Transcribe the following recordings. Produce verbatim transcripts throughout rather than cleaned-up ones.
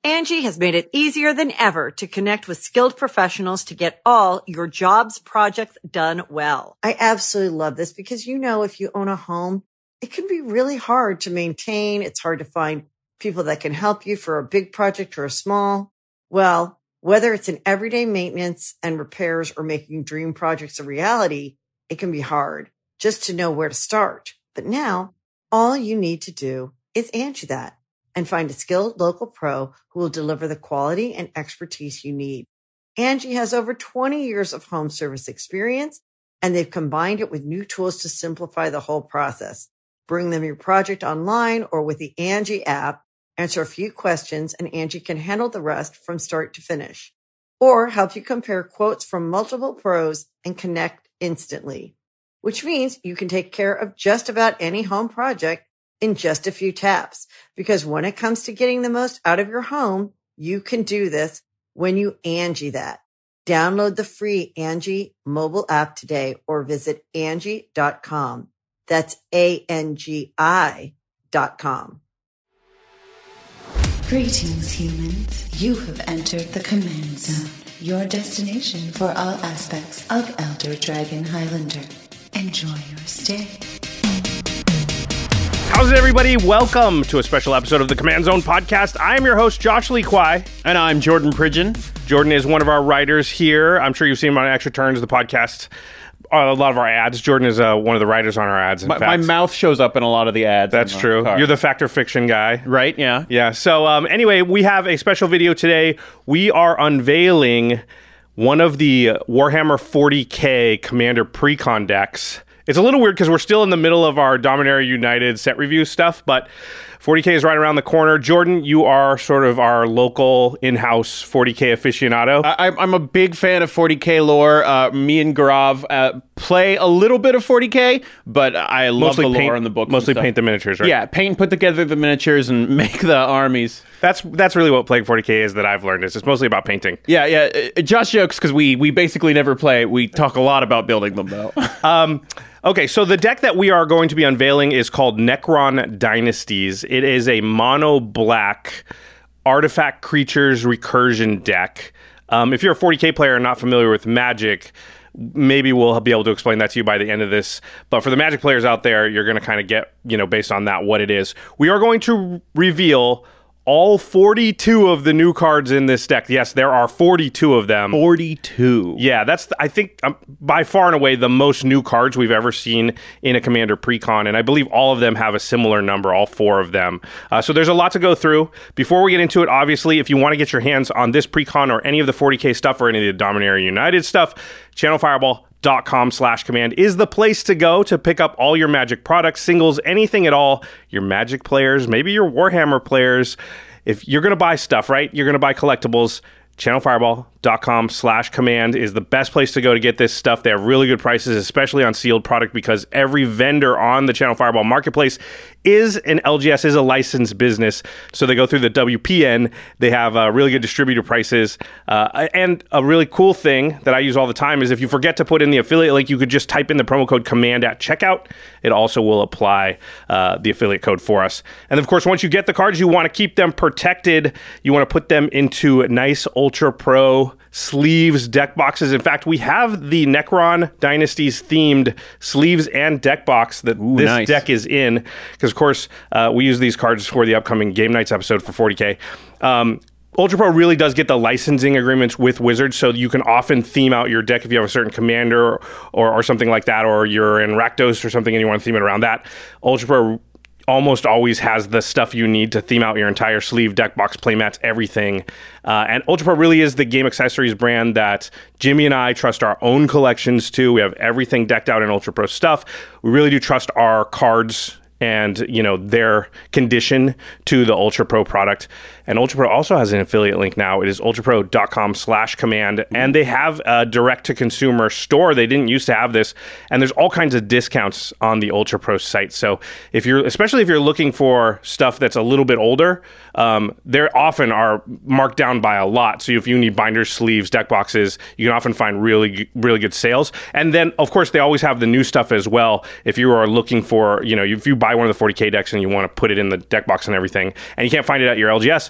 Angie has made it easier than ever to connect with skilled professionals to get all your jobs projects done well. I absolutely love this because, you know, if you own a home, it can be really hard to maintain. It's hard to find people that can help you for a big project or a small. Well, whether it's in everyday maintenance and repairs or making dream projects a reality, it can be hard just to know where to start. But now all you need to do is Angie that and find a skilled local pro who will deliver the quality and expertise you need. Angie has over twenty years of home service experience, and they've combined it with new tools to simplify the whole process. Bring them your project online or with the Angie app, answer a few questions, and Angie can handle the rest from start to finish. Or help you compare quotes from multiple pros and connect instantly, which means you can take care of just about any home project in just a few taps. Because when it comes to getting the most out of your home, you can do this when you Angie that. Download the free Angie mobile app today or visit Angie dot com. That's A N G I dot com. Greetings, humans. You have entered the Command Zone, your destination for all aspects of Elder Dragon Highlander. Enjoy your stay. How's it, everybody? Welcome to a special episode of the Command Zone podcast. I am your host, Josh Lee Kwai. And I'm Jordan Pridgeon. Jordan is one of our writers here. I'm sure you've seen him on Extra Turns, the podcast, uh, a lot of our ads. Jordan is uh, one of the writers on our ads, in my, fact. My mouth shows up in a lot of the ads. That's true. Car. You're the Fact or Fiction guy. Right, yeah. Yeah, so um, anyway, we have a special video today. We are unveiling one of the Warhammer forty K Commander Precon decks. It's a little weird because we're still in the middle of our Dominaria United set review stuff, but forty K is right around the corner. Jordan, you are sort of our local in-house forty K aficionado. I, I'm a big fan of forty K lore. Uh, me and Gaurav uh, play a little bit of forty K, but I love mostly the lore paint, in the book. Mostly paint the miniatures, right? Yeah, paint, put together the miniatures, and make the armies. That's that's really what playing forty K is that I've learned. Is it's mostly about painting. Yeah, yeah. Uh, Josh jokes because we we basically never play. We talk a lot about building them, though. um, okay, so the deck that we are going to be unveiling is called Necron Dynasties. It is a mono black artifact creatures recursion deck. Um, if you're a forty K player and not familiar with Magic, maybe we'll be able to explain that to you by the end of this. But for the Magic players out there, you're going to kind of get, you know, based on that, what it is. We are going to reveal all forty-two of the new cards in this deck. Yes, there are forty-two of them. forty-two. Yeah, that's, I think, um, by far and away the most new cards we've ever seen in a Commander Precon, and I believe all of them have a similar number, all four of them. Uh, so there's a lot to go through. Before we get into it, obviously, if you want to get your hands on this Precon or any of the forty K stuff or any of the Dominaria United stuff, Channel Fireball dot com slash command is the place to go to pick up all your Magic products, singles, anything at all. Your Magic players, maybe your Warhammer players. If you're going to buy stuff, right? You're going to buy collectibles. Channel Fireball dot com slash command is the best place to go to get this stuff. They have really good prices, especially on sealed product, because every vendor on the Channel Fireball marketplace is an L G S, is a licensed business. So they go through the W P N. They have uh, really good distributor prices. Uh, and a really cool thing that I use all the time is if you forget to put in the affiliate link, you could just type in the promo code command at checkout. It also will apply uh, the affiliate code for us. And of course, once you get the cards, you want to keep them protected. You want to put them into nice Ultra Pro sleeves, deck boxes. In fact, we have the Necron Dynasties themed sleeves and deck box that Ooh, this nice. deck is in. Because, of course, uh, we use these cards for the upcoming Game Nights episode for forty K. Um, Ultra Pro really does get the licensing agreements with Wizards, so you can often theme out your deck if you have a certain commander or, or, or something like that, or you're in Rakdos or something and you want to theme it around that. Ultra Pro almost always has the stuff you need to theme out your entire sleeve, deck box, playmats, everything. Uh, and Ultra Pro really is the game accessories brand that Jimmy and I trust our own collections to. We have everything decked out in Ultra Pro stuff. We really do trust our cards and, you know, their condition to the Ultra Pro product. And Ultra Pro also has an affiliate link now. It is ultra pro dot com slash command. And they have a direct-to-consumer store. They didn't used to have this. And there's all kinds of discounts on the Ultra Pro site. So if you're, especially if you're looking for stuff that's a little bit older, um, they often are marked down by a lot. So if you need binders, sleeves, deck boxes, you can often find really, really good sales. And then, of course, they always have the new stuff as well. If you are looking for, you know, if you buy one of the forty K decks and you want to put it in the deck box and everything, and you can't find it at your L G S,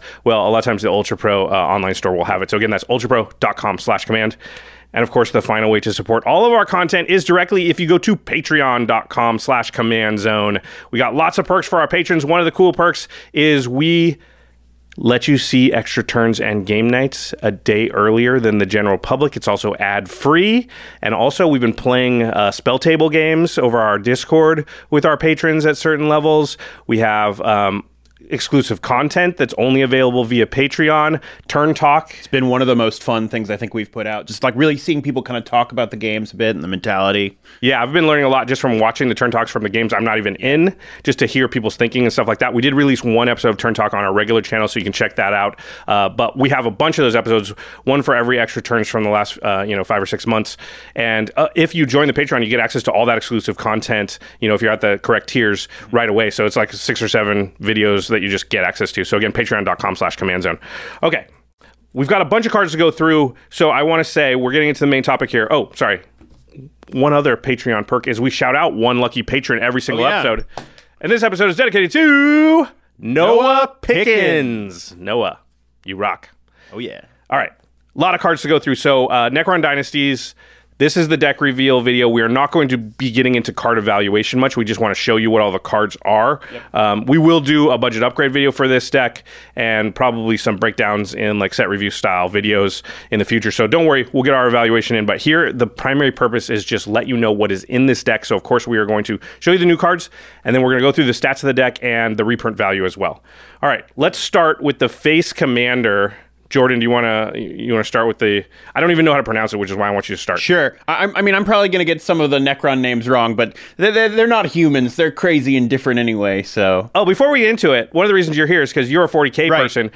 well, a lot of times the Ultra Pro uh, online store will have it. So again, that's ultrapro.com slash command. And of course, the final way to support all of our content is directly if you go to patreon.com slash command zone. We got lots of perks for our patrons. One of the cool perks is we let you see extra turns and game nights a day earlier than the general public. It's also ad-free. And also, we've been playing uh, spell table games over our Discord with our patrons at certain levels. We have um, exclusive content that's only available via Patreon. Turn Talk. It's been one of the most fun things I think we've put out. Just like really seeing people kind of talk about the games a bit and the mentality. Yeah, I've been learning a lot just from watching the Turn Talks from the games I'm not even in, just to hear people's thinking and stuff like that. We did release one episode of Turn Talk on our regular channel, so you can check that out. Uh, but we have a bunch of those episodes, one for every extra turns from the last uh, you know five or six months. And uh, if you join the Patreon, you get access to all that exclusive content, you know, if you're at the correct tiers right away. So it's like six or seven videos that you just get access to. So again, patreon.com slash command zone. Okay. We've got a bunch of cards to go through. So I want to say we're getting into the main topic here. Oh, sorry. One other Patreon perk is we shout out one lucky patron every single oh, yeah. episode. And this episode is dedicated to Noah, Noah Pickens. Pickens. Noah, you rock. Oh, yeah. All right. A lot of cards to go through. So uh, Necron Dynasties. This is the deck reveal video. We are not going to be getting into card evaluation much. We just want to show you what all the cards are. Yep. Um, we will do a budget upgrade video for this deck and probably some breakdowns in like set review style videos in the future. So don't worry, we'll get our evaluation in. But here, the primary purpose is just let you know what is in this deck. So of course, we are going to show you the new cards, and then we're going to go through the stats of the deck and the reprint value as well. All right, let's start with the face commander. Jordan, do you want to you want to start with the... I don't even know how to pronounce it, which is why I want you to start. Sure. I, I mean, I'm probably going to get some of the Necron names wrong, but they're, they're not humans. They're crazy and different anyway, so... Oh, before we get into it, one of the reasons you're here is because you're a forty K right. person.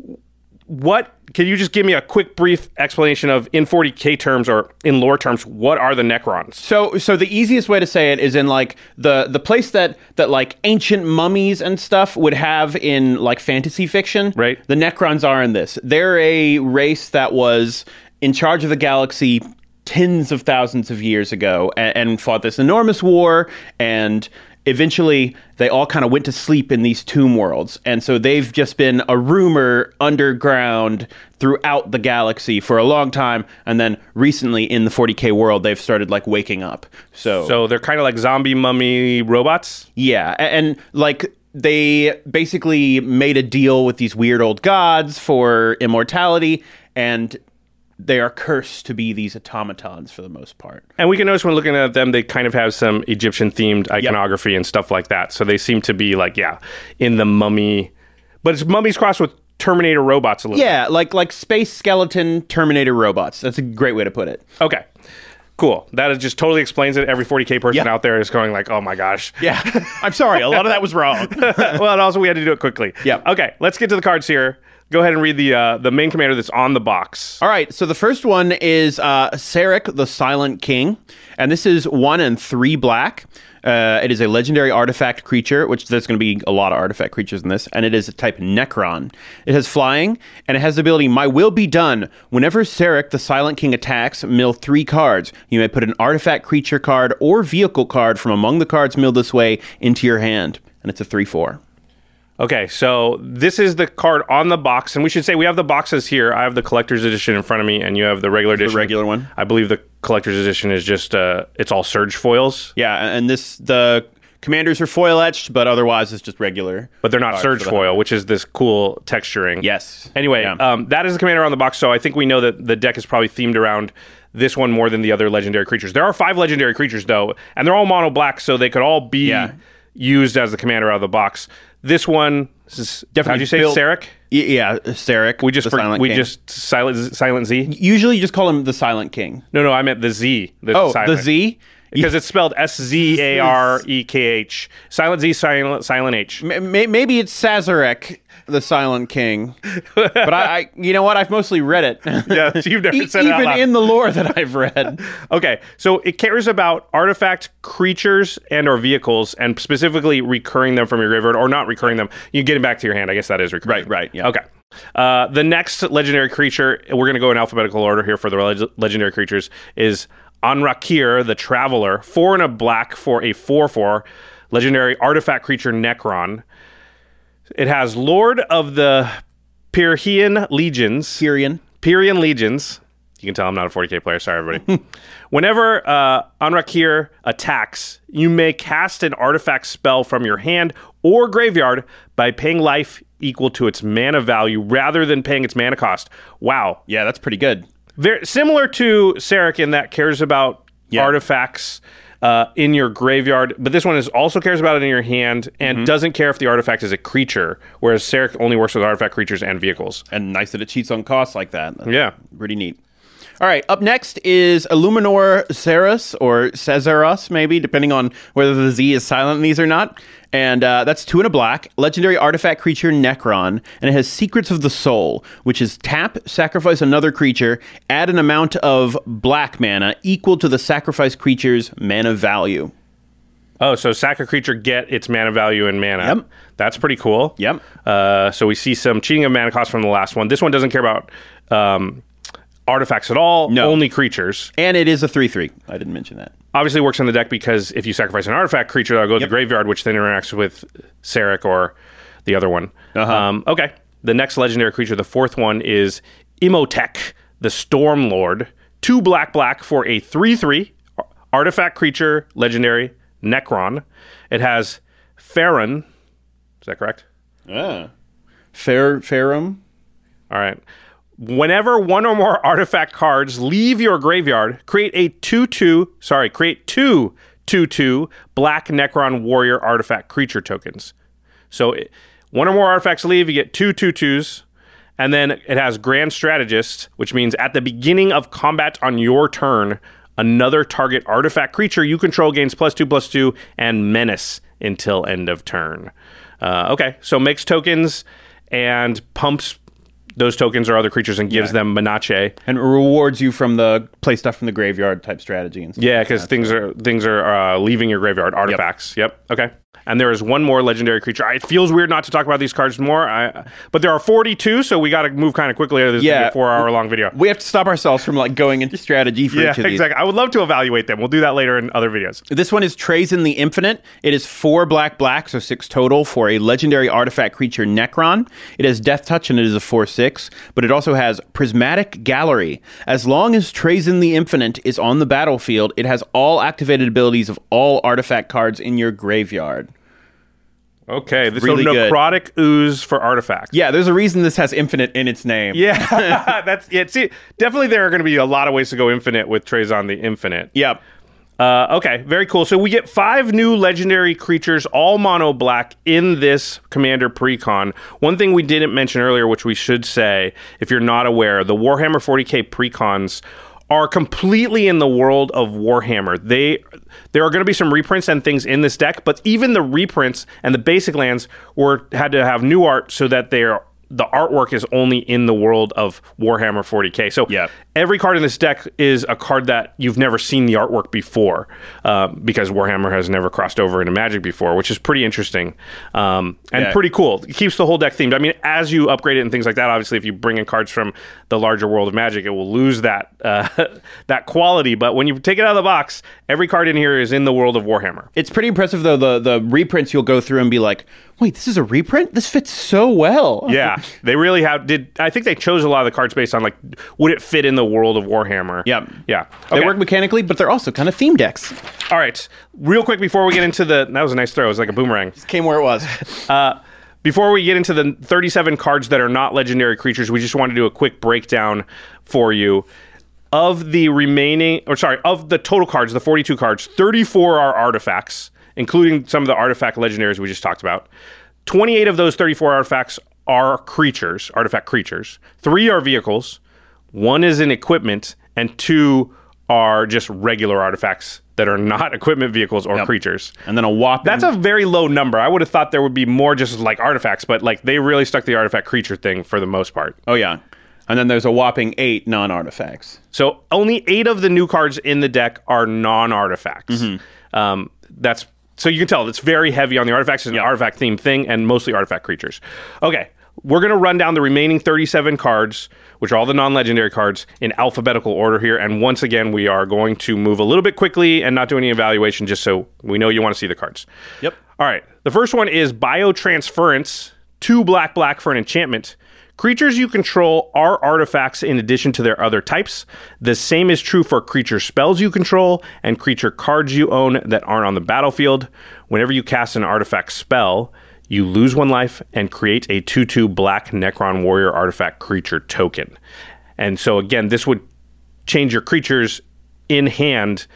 What... Can you just give me a quick, brief explanation of, in forty K terms or in lore terms, what are the Necrons? So, so the easiest way to say it is in like the the place that that like ancient mummies and stuff would have in like fantasy fiction. Right. The Necrons are in this. They're a race that was in charge of the galaxy tens of thousands of years ago and, and fought this enormous war, and eventually they all kind of went to sleep in these tomb worlds. And so they've just been a rumor underground throughout the galaxy for a long time. And then recently in the forty K world, they've started like waking up. So, so they're kind of like zombie mummy robots? Yeah. And, and like they basically made a deal with these weird old gods for immortality, and they are cursed to be these automatons for the most part. And we can notice when looking at them, they kind of have some Egyptian-themed iconography yep. and stuff like that. So they seem to be like, yeah, in the mummy... But it's mummies crossed with Terminator robots a little yeah, bit. like like space skeleton Terminator robots. That's a great way to put it. Okay. Cool. That is just totally explains it. Every forty K person yep. out there is going like, oh my gosh. Yeah. I'm sorry. A lot of that was wrong. Well, and also we had to do it quickly. Yeah. Okay. Let's get to the cards here. Go ahead and read the uh, the main commander that's on the box. All right, so the first one is uh, Sarek, the Silent King, and this is one and three black. Uh, it is a legendary artifact creature, which there's going to be a lot of artifact creatures in this, and it is a type Necron. It has flying, and it has the ability, My Will Be Done. Whenever Sarek, the Silent King, attacks, mill three cards. You may put an artifact creature card or vehicle card from among the cards milled this way into your hand, and it's a three four. Okay, so this is the card on the box, and we should say we have the boxes here. I have the collector's edition in front of me, and you have the regular edition. The regular one. I believe the collector's edition is just, uh, it's all Surge foils. Yeah, and this, the commanders are foil etched, but otherwise it's just regular. But they're not Surge foil, which is this cool texturing. Yes. Anyway, yeah. um, that is the commander on the box, so I think we know that the deck is probably themed around this one more than the other legendary creatures. There are five legendary creatures, though, and they're all mono black, so they could all be yeah. used as the commander out of the box. This one is definitely. How'd you say built, Sarek? Yeah, Sarek. We just the for, silent we king. just silent silent Z. Usually, you just call him the Silent King. No, no, I meant the Z. The oh, silent. the Z. Because it's spelled S Z A R E K H. Silent Z, silent, silent H. Maybe it's Sazarek, the Silent King. But I, I, you know what? I've mostly read it. Yeah, you've never e- said it out loud. Even in the lore that I've read. Okay, so it cares about artifact creatures and or vehicles, and specifically recurring them from your graveyard, or not recurring them. You get them back to your hand. I guess that is recurring. Right, right, yeah. Okay. Uh, the next legendary creature, we're going to go in alphabetical order here for the leg- legendary creatures, is Anrakir, the Traveler, four and a black for a four four, legendary artifact creature Necron. It has Lord of the Pyrrhian Legions. Tyrion. Pyrrhian Legions. You can tell I'm not a forty K player. Sorry, everybody. Whenever uh, Anrakir attacks, you may cast an artifact spell from your hand or graveyard by paying life equal to its mana value rather than paying its mana cost. Wow. Yeah, that's pretty good. Very similar to Sarek in that cares about Yeah. artifacts uh, in your graveyard, but this one is also cares about it in your hand and Mm-hmm. doesn't care if the artifact is a creature, whereas Sarek only works with artifact creatures and vehicles. And nice that it cheats on costs like that. That's Yeah. pretty neat. All right, up next is Illuminor Ceres, or Cesaros, maybe, depending on whether the Z is silent in these or not. And uh, that's two and a black, legendary artifact creature Necron, and it has Secrets of the Soul, which is tap, sacrifice another creature, add an amount of black mana equal to the sacrificed creature's mana value. Oh, so sack a creature, get its mana value and mana. Yep. That's pretty cool. Yep. Uh, so we see some cheating of mana cost from the last one. This one doesn't care about um, artifacts at all, No. only creatures. And it is a three three. I didn't mention that. Obviously works in the deck because if you sacrifice an artifact creature, that'll go to Yep. the graveyard, which then interacts with Sarek or the other one. Uh-huh. Um, okay. The next legendary creature, the fourth one, is Imhotep, the Storm Lord. Two black black for a three three artifact creature, legendary, Necron. It has Farron. Is that correct? Ah. Fair, Farum? All right. Whenever one or more artifact cards leave your graveyard, create a two two, sorry, create two two two black Necron warrior artifact creature tokens. So it, one or more artifacts leave, you get two two twos, and then it has Grand Strategist, which means at the beginning of combat on your turn, another target artifact creature you control gains plus two plus two and menace until end of turn. Uh, okay, so makes tokens and pumps those tokens or other creatures and gives Yeah. them Menace. And rewards you from the play stuff from the graveyard type strategy and stuff. Yeah, like because that. things are things are uh, leaving your graveyard. Artifacts. Yep. Okay. And there is one more legendary creature. It feels weird not to talk about these cards more, I, but there are forty-two, so we got to move kind of quickly. This is Yeah. a four-hour-long video. We have to stop ourselves from like going into strategy for Yeah, each of these. exactly. I would love to evaluate them. We'll do that later in other videos. This one is Trazen the Infinite. It is four black black, so six total for a legendary artifact creature Necron. It has Death Touch and it is a four six, but it also has Prismatic Gallery. As long as Trazen the Infinite is on the battlefield, it has all activated abilities of all artifact cards in your graveyard. Okay, this Really so good. necrotic ooze for artifacts. Yeah, there's a reason this has infinite in its name. Yeah, that's it. See, definitely there are going to be a lot of ways to go infinite with Trazon the Infinite. Yep. Uh, okay, very cool. So we get five new legendary creatures, all mono black, in this Commander Precon. One thing we didn't mention earlier, which we should say, if you're not aware, the Warhammer forty K Precons are completely in the world of Warhammer. They there are going to be some reprints and things in this deck, but even the reprints and the basic lands were had to have new art so that they are the artwork is only in the world of Warhammer forty K. So Yeah. every card in this deck is a card that you've never seen the artwork before, uh, because Warhammer has never crossed over into Magic before, which is pretty interesting um, and Yeah. pretty cool. It keeps the whole deck themed. I mean, as you upgrade it and things like that, obviously, if you bring in cards from the larger world of Magic, it will lose that uh, that quality. But when you take it out of the box, every card in here is in the world of Warhammer. It's pretty impressive, though, the, the reprints you'll go through and be like, wait, this is a reprint? This fits so well. Yeah, they really have. Did I think they chose a lot of the cards based on like, would it fit in the world of Warhammer? Yep. Yeah. They Okay. work mechanically, but they're also kind of theme decks. All right. Real quick before we get into the, that was a nice throw. It was like a boomerang. Came where it was. Uh, before we get into the thirty-seven cards that are not legendary creatures, we just want to do a quick breakdown for you. Of the remaining, or sorry, of the total cards, the forty-two cards, thirty-four are artifacts, including some of the artifact legendaries we just talked about. twenty-eight of those thirty-four artifacts are creatures, artifact creatures. Three are vehicles, one is an equipment, and two are just regular artifacts that are not equipment, vehicles, or Yep. creatures. And then a whopping... That's a very low number. I would have thought there would be more just like artifacts, but like they really stuck the artifact creature thing for the most part. Oh, yeah. And then there's a whopping eight non-artifacts. So only eight of the new cards in the deck are non-artifacts. Um, that's so you can tell it's very heavy on the artifacts. It's an artifact themed thing, and mostly artifact creatures. Okay, we're gonna run down the remaining thirty-seven cards, which are all the non-legendary cards, in alphabetical order here. And once again, we are going to move a little bit quickly and not do any evaluation, just so we know you want to see the cards. Yep. All right. The first one is Biotransference. Two black black for an enchantment. Creatures you control are artifacts in addition to their other types. The same is true for creature spells you control and creature cards you own that aren't on the battlefield. Whenever you cast an artifact spell, you lose one life and create a two two black Necron Warrior artifact creature token. And so again, this would change your creatures in hand.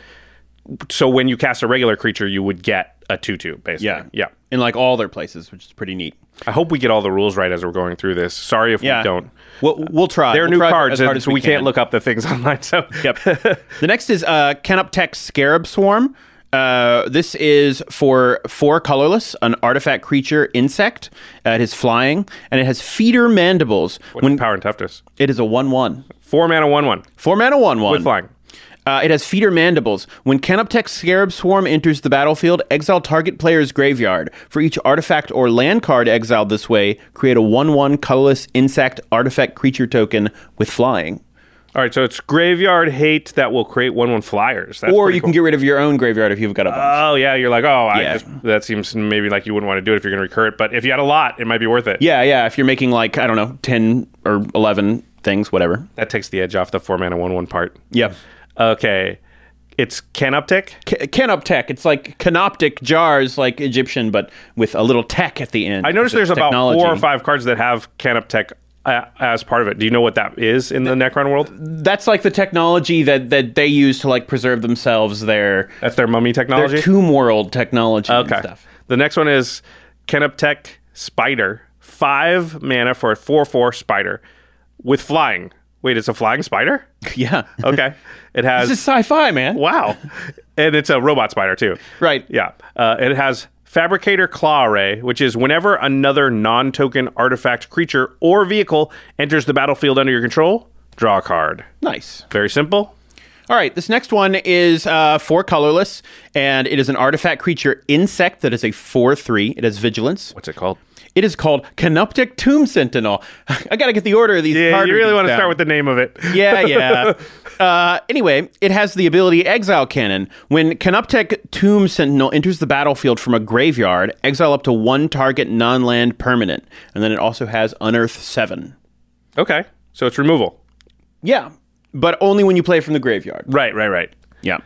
So when you cast a regular creature, you would get a two two, basically. Yeah. Yeah. In like all their places, which is pretty neat. I hope we get all the rules right as we're going through this. Sorry if Yeah. we don't. We'll, we'll try. They're We'll new try cards, as hard and as so we, we can't can. look up the things online. So Yep. The next is uh, Canoptek Scarab Swarm. Uh, this is for four colorless, an artifact creature insect. Uh, it is flying, and it has feeder mandibles. What's When power and toughness? it is a one one. Four mana, one one Four mana, one one. with flying. Uh, it has feeder mandibles. When Canoptek Scarab Swarm enters the battlefield, exile target player's graveyard. For each artifact or land card exiled this way, create a one one colorless insect artifact creature token with flying. All right, so it's graveyard hate that will create one one flyers. That's Or pretty you can cool. get rid of your own graveyard if you've got a bunch. Oh yeah, you're like, oh, I Yeah. just, that seems maybe like you wouldn't want to do it if you're going to recur it. But if you had a lot, it might be worth it. yeah, yeah. If you're making like, I don't know, ten or eleven things, whatever. That takes the edge off the four mana one one part. Yep. Okay, it's Canoptek. Ca- Canoptek. It's like canoptic jars, like Egyptian, but with a little tech at the end. I noticed The there's about technology. four or five cards that have Canoptek uh, as part of it. Do you know what that is in the Necron world? That's like the technology that, that they use to like preserve themselves. Their That's their mummy their technology. tomb world technology Okay. and stuff. The next one is Canoptek Spider. Five mana for a four four spider with flying. Wait, it's a flying spider? Yeah. Okay. It has... This is sci-fi, man. wow. And it's a robot spider, too. Right. Yeah. Uh, it has Fabricator Claw Array, which is whenever another non-token artifact creature or vehicle enters the battlefield under your control, draw a card. Nice. Very simple. All right, this next one is uh, four colorless, and it is an artifact creature insect that is a four three. It has vigilance. What's it called? It is called Canoptek Tomb Sentinel. I got to get the order of these Yeah, card you really readings want to down. start with the name of it. Yeah, yeah. Uh, anyway, it has the ability Exile Cannon. When Canoptek Tomb Sentinel enters the battlefield from a graveyard, exile up to one target non-land permanent. And then it also has Unearth seven. Okay. So it's removal. Yeah, but only when you play from the graveyard. Right, right, right. Yeah.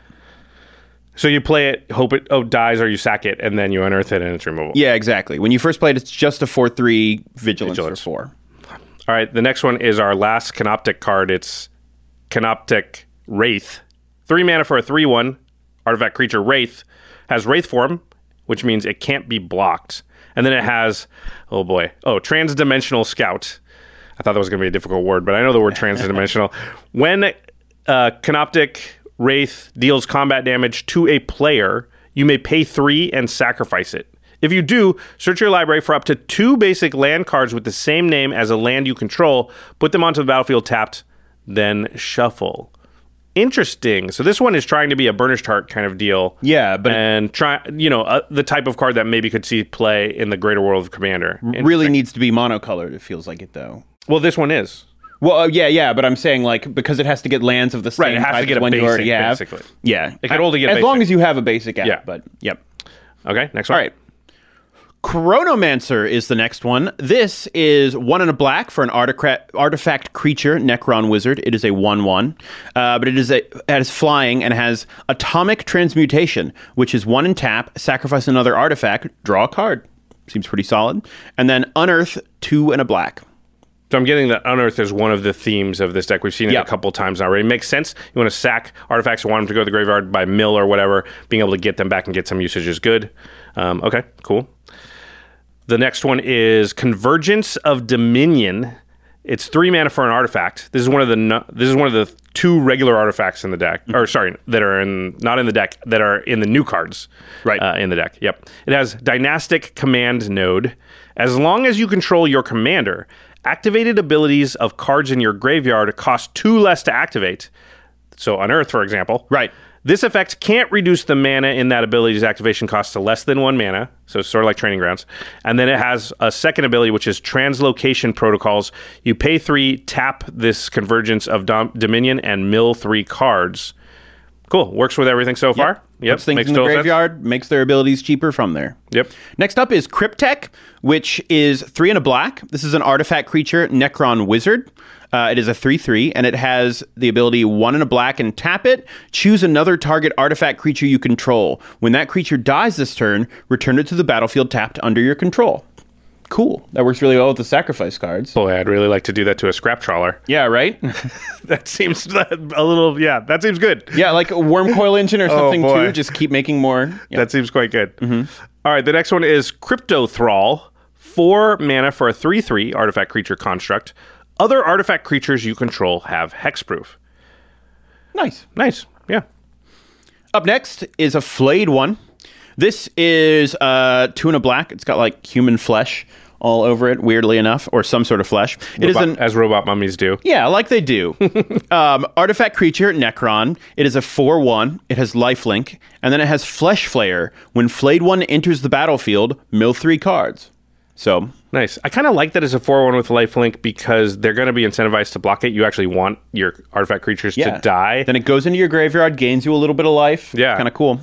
So you play it, hope it oh dies, or you sack it, and then you unearth it, and it's removal. Yeah, exactly. When you first play it, it's just a four three vigilance, Vigilance. for four. All right, the next one is our last Canoptek card. It's Canoptek Wraith. Three mana for a three one artifact creature. Wraith has Wraith form, which means it can't be blocked. And then it has, oh boy, oh, Transdimensional Scout. I thought that was going to be a difficult word, but I know the word transdimensional. When uh, Canoptek Wraith deals combat damage to a player, you may pay three and sacrifice it. If you do, search your library for up to two basic land cards with the same name as a land you control, put them onto the battlefield tapped, then shuffle. Interesting. So this one is trying to be a Burnished Heart kind of deal. Yeah, but it- and try, you know, uh, the type of card that maybe could see play in the greater world of Commander. Really Interesting. needs to be monocolored, it feels like it, though. Well, this one is. Well, uh, yeah, yeah, but I'm saying, like, because it has to get lands of the same Right, it has to type get as a one you basic, already have. basically. Yeah. It could only get a As long basic. as you have a basic app, Yeah. but, yep. Okay, next one. All right. Chronomancer is the next one. This is one and a black for an artifact, artifact creature, Necron Wizard. It is a one one, uh, but it is a it has flying and has Atomic Transmutation, which is one and tap, sacrifice another artifact, draw a card. Seems pretty solid. And then Unearth, two and a black. So I'm getting that Unearth is one of the themes of this deck. We've seen it Yeah. a couple times already. It makes sense. You want to sack artifacts and want them to go to the graveyard by mill or whatever. Being able to get them back and get some usage is good. Um, okay, cool. The next one is Convergence of Dominion. It's three mana for an artifact. This is one of the no, this is one of the two regular artifacts in the deck, or sorry, that are in not in the deck that are in the new cards, Right. Uh, in the deck. Yep. It has Dynastic Command Node. As long as you control your commander, activated abilities of cards in your graveyard cost two less to activate. So Unearth, for example. Right. This effect can't reduce the mana in that ability's activation cost to less than one mana, so it's sort of like Training Grounds. And then it has a second ability, which is Translocation Protocols. You pay three, tap this Convergence of Dom- Dominion, and mill three cards. Cool. Works with everything so far. Yep. Puts things Makes in the total sense. graveyard, makes their abilities cheaper from there. Yep. Next up is Cryptek, which is three and a black. This is an artifact creature, Necron Wizard. Uh, it is a three three, and it has the ability one and a black and tap it. Choose another target artifact creature you control. When that creature dies this turn, return it to the battlefield tapped under your control. Cool. That works really well with the sacrifice cards. Boy, I'd really like to do that to a scrap trawler. Yeah, right? That seems a little, yeah, that seems good. Yeah, like a worm coil engine or Oh, something boy. too. Just keep making more. Yeah. That seems quite good. Mm-hmm. All right, the next one is Crypto Thrall. Four mana for a three three artifact creature construct. Other artifact creatures you control have hexproof. Nice. Nice, yeah. Up next is a flayed one. This is uh, two and a black. It's got like human flesh all over it, weirdly enough, or some sort of flesh. It is Robot- an as robot mummies do. yeah, like they do. um, artifact creature Necron. It is a four one. It has lifelink, and then it has Flesh Flayer. When flayed one enters the battlefield, mill three cards. So Nice. I kind of like that as a four one with lifelink because they're going to be incentivized to block it. You actually want your artifact creatures yeah, to die. Then it goes into your graveyard, gains you a little bit of life. Yeah. Kind of cool.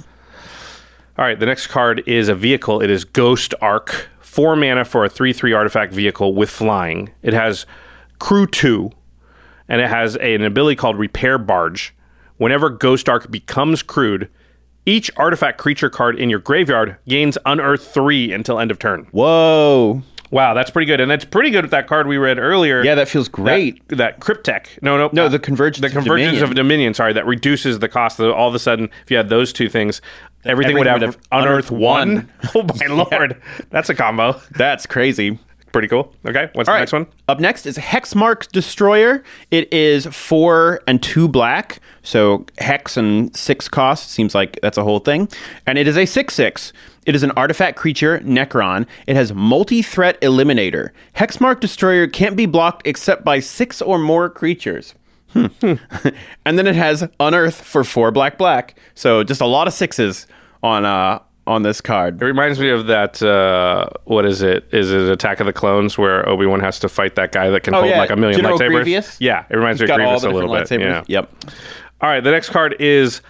All right, the next card is a vehicle. It is Ghost Ark. Four mana for a three three artifact vehicle with flying. It has Crew two, and it has a, an ability called Repair Barge. Whenever Ghost Ark becomes crewed, each artifact creature card in your graveyard gains Unearth three until end of turn. Whoa. Wow, that's pretty good. And that's pretty good with that card we read earlier. Yeah, that feels great. That, that Cryptek. No, no. No, uh, the Convergence The of Convergence Dominion. of Dominion, sorry, that reduces the cost. Of, all of a sudden, if you had those two things, everything, would have, Everything would have Unearth Unearth one. one. Oh, my Lord. That's a combo. That's crazy. Pretty cool. Okay, what's All the right. next one? Up next is Hexmark Destroyer. It is four and two black. So hex and six cost. Seems like that's a whole thing. And it is a six six. It is an artifact creature, Necron. It has multi-threat eliminator. Hexmark Destroyer can't be blocked except by six or more creatures. Hmm. And then it has Unearth for four black black. So just a lot of sixes on uh on this card. It reminds me of that, uh, what is it? Is it Attack of the Clones where Obi-Wan has to fight that guy that can Oh, hold yeah. like a million General lightsabers? Grievous? Yeah, it reminds He's me of got all Grievous the a little bit. different lightsabers. Yeah. Yep. All right, the next card is,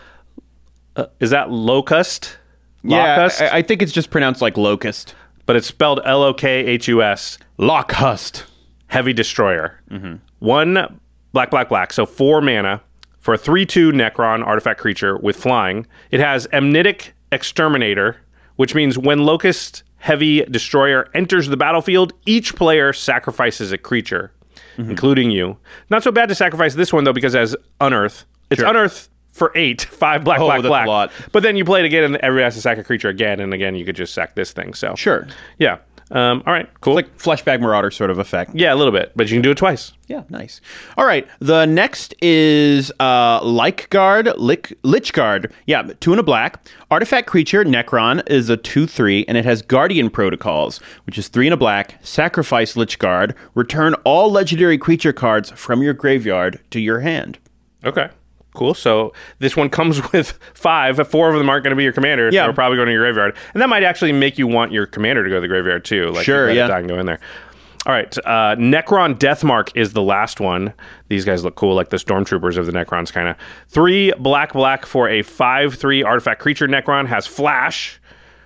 uh, is that Locust? Yeah, Locust? I, I think it's just pronounced like locust. But it's spelled L O K H U S. Locust. Heavy Destroyer. Mm-hmm. One black, black, black. So four mana for a three two Necron artifact creature with flying. It has Amnitic Exterminator, which means when Locust Heavy Destroyer enters the battlefield, each player sacrifices a creature, mm-hmm. including you. Not so bad to sacrifice this one, though, because it has Unearth. It's Sure. Unearth for eight, five black, Oh, black, that's a black. lot. But then you play it again, and everybody has to sack a creature again, and again, you could just sack this thing. So Sure. Yeah. Um, all right, cool. Like Fleshbag Marauder sort of effect. Yeah, a little bit, but you can do it twice. Yeah, nice. All right, the next is uh, Lychguard, Lich, Lichguard. Yeah, two and a black. Artifact creature, Necron, is a two three, and it has Guardian Protocols, which is three and a black. Sacrifice Lichguard. Return all legendary creature cards from your graveyard to your hand. Okay. Cool. So this one comes with five. Four of them aren't going to be your commander. Yeah. They're probably going to your graveyard. And that might actually make you want your commander to go to the graveyard too. Like Sure, you yeah. Die and go in there. All right. Uh, Necron Deathmark is the last one. These guys look cool, like the Stormtroopers of the Necrons, kind of. Three black, black for a five three artifact creature. Necron has flash.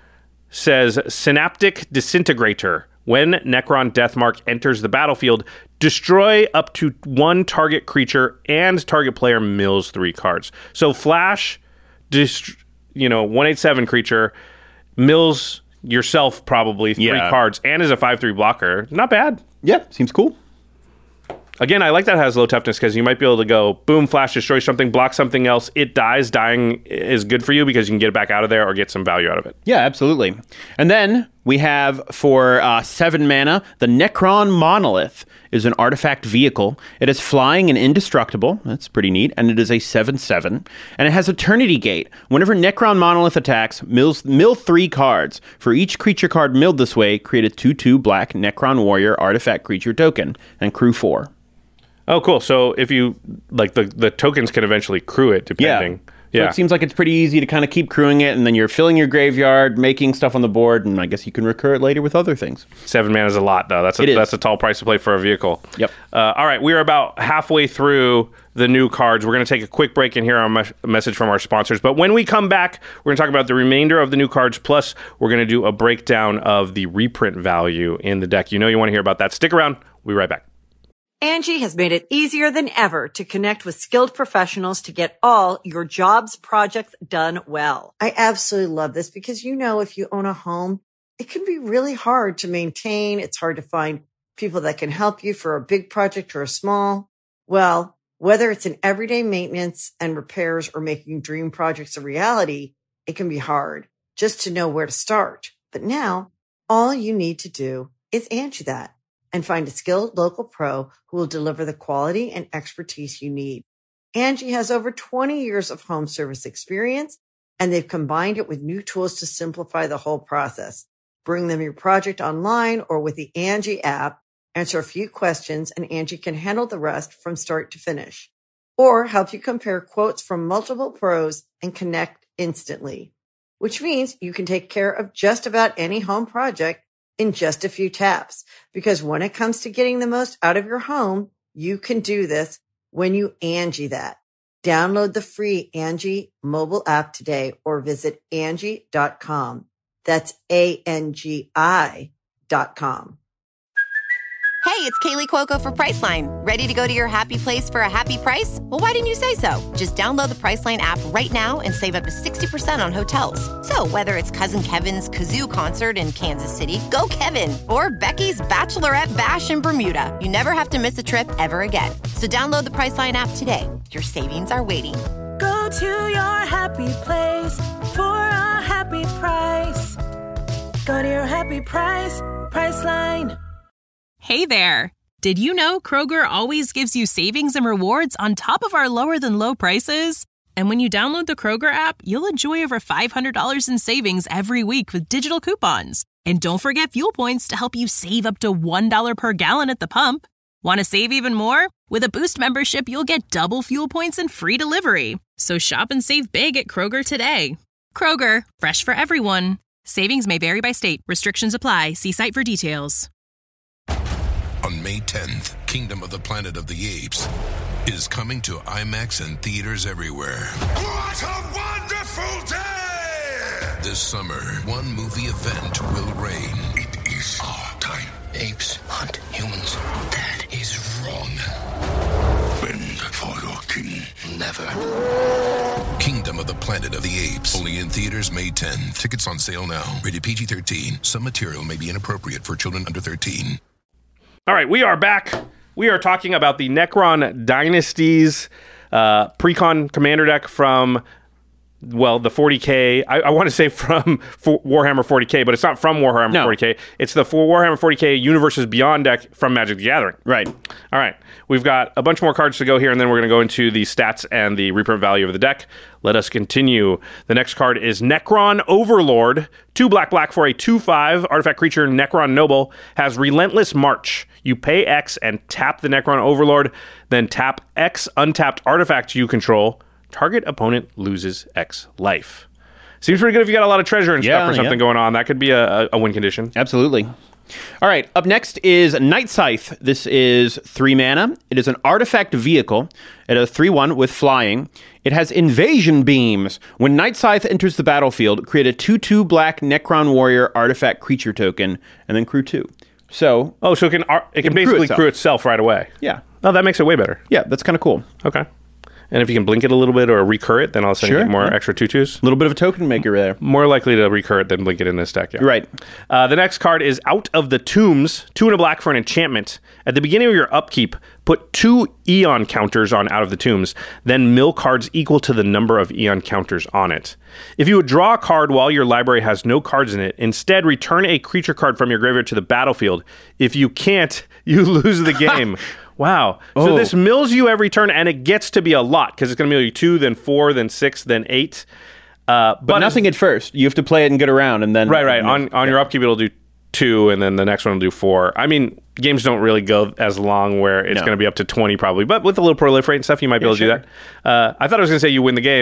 Says Synaptic Disintegrator. When Necron Deathmark enters the battlefield, destroy up to one target creature and target player mills three cards. So Flash, dist- you know, one eighty-seven creature, mills yourself probably three Yeah. cards and is a five three blocker. Not bad. Yeah, seems cool. Again, I like that it has low toughness because you might be able to go, boom, Flash, destroy something, block something else. It dies. Dying is good for you because you can get it back out of there or get some value out of it. Yeah, absolutely. And then we have for uh, seven mana, the Necron Monolith is an artifact vehicle. It is flying and indestructible. That's pretty neat. And it is a seven seven. And it has Eternity Gate. Whenever Necron Monolith attacks, mills, mill three cards. For each creature card milled this way, create a two two black Necron Warrior artifact creature token and crew four. Oh, cool. So if you, like, the, the tokens can eventually crew it depending. So Yeah. it seems like it's pretty easy to kind of keep crewing it, and then you're filling your graveyard, making stuff on the board, and I guess you can recur it later with other things. Seven mana is a lot, though. That's a, It is. that's a tall price to play for a vehicle. Yep. Uh, all right, we are about halfway through the new cards. We're going to take a quick break and hear a mes- message from our sponsors. But when we come back, we're going to talk about the remainder of the new cards. Plus, we're going to do a breakdown of the reprint value in the deck. You know you want to hear about that. Stick around. We'll be right back. Angie has made it easier than ever to connect with skilled professionals to get all your jobs projects done well. I absolutely love this because, you know, if you own a home, it can be really hard to maintain. It's hard to find people that can help you for a big project or a small. Well, whether it's in everyday maintenance and repairs or making dream projects a reality, it can be hard just to know where to start. But now all you need to do is Angie that and find a skilled local pro who will deliver the quality and expertise you need. Angie has over twenty years of home service experience, and they've combined it with new tools to simplify the whole process. Bring them your project online or with the Angie app, answer a few questions, and Angie can handle the rest from start to finish. Or help you compare quotes from multiple pros and connect instantly, which means you can take care of just about any home project in just a few taps. Because when it comes to getting the most out of your home, you can do this when you Angie that. Download the free Angie mobile app today or visit Angie dot com. That's A N G I dot com. Hey, it's Kaylee Cuoco for Priceline. Ready to go to your happy place for a happy price? Well, why didn't you say so? Just download the Priceline app right now and save up to sixty percent on hotels. So whether it's Cousin Kevin's Kazoo Concert in Kansas City, go Kevin, or Becky's Bachelorette Bash in Bermuda, you never have to miss a trip ever again. So download the Priceline app today. Your savings are waiting. Go to your happy place for a happy price. Go to your happy price, Priceline. Hey there! Did you know Kroger always gives you savings and rewards on top of our lower-than-low prices? And when you download the Kroger app, you'll enjoy over five hundred dollars in savings every week with digital coupons. And don't forget fuel points to help you save up to one dollar per gallon at the pump. Want to save even more? With a Boost membership, you'll get double fuel points and free delivery. So shop and save big at Kroger today. Kroger, fresh for everyone. Savings may vary by state. Restrictions apply. See site for details. On May tenth, Kingdom of the Planet of the Apes is coming to IMAX and theaters everywhere. What a wonderful day! This summer, one movie event will reign. It is our time. Apes hunt humans. That is wrong. Bend for your king. Never. Kingdom of the Planet of the Apes. Only in theaters May tenth. Tickets on sale now. Rated P G thirteen. Some material may be inappropriate for children under thirteen. All right, we are back. We are talking about the Necron Dynasties uh, Precon Commander deck from, well, the forty K. I, I want to say from for Warhammer forty K, but it's not from Warhammer No. forty K. It's the for Warhammer forty K Universes Beyond deck from Magic the Gathering. Right. All right. We've got a bunch more cards to go here, and then we're going to go into the stats and the reprint value of the deck. Let us continue. The next card is Necron Overlord. Two black black for a two five artifact creature. Necron Noble has Relentless March. You pay X and tap the Necron Overlord, then tap X untapped artifact you control. Target opponent loses X life. Seems pretty good if you got a lot of treasure and Yeah, stuff or something yeah. going on. That could be a, a win condition. Absolutely. All right, up next is Night Scythe. This is three mana. It is an artifact vehicle. It has three one with flying. It has Invasion Beams. When Night Scythe enters the battlefield, create a two two black Necron Warrior artifact creature token, and then crew two. So, Oh, so it can ar- it can, can crew basically itself. crew itself right away. yeah. Oh, that makes it way better. Yeah, that's kind of cool. Okay. And if you can blink it a little bit or recur it, then all of a sudden Sure, you get more yeah. extra tutus. A little bit of a token maker there. More likely to recur it than blink it in this deck, yeah. You're right. Uh, the next card is Out of the Tombs. Two and a black for an enchantment. At the beginning of your upkeep, put two Eon counters on Out of the Tombs, then mill cards equal to the number of Eon counters on it. If you would draw a card while your library has no cards in it, instead return a creature card from your graveyard to the battlefield. If you can't, you lose the game. Wow. So Oh. this mills you every turn, and it gets to be a lot, because it's going to mill you two, then four, then six, then eight. Uh, But nothing at first. You have to play it and get around, and then... Right, right. On on your upkeep, it'll do two, and then the next one will do four. I mean, games don't really go as long where it's No. going to be up to twenty probably, but with a little proliferate and stuff, you might be Yeah, able to sure. do that. Uh, I thought I was going to say you win the game,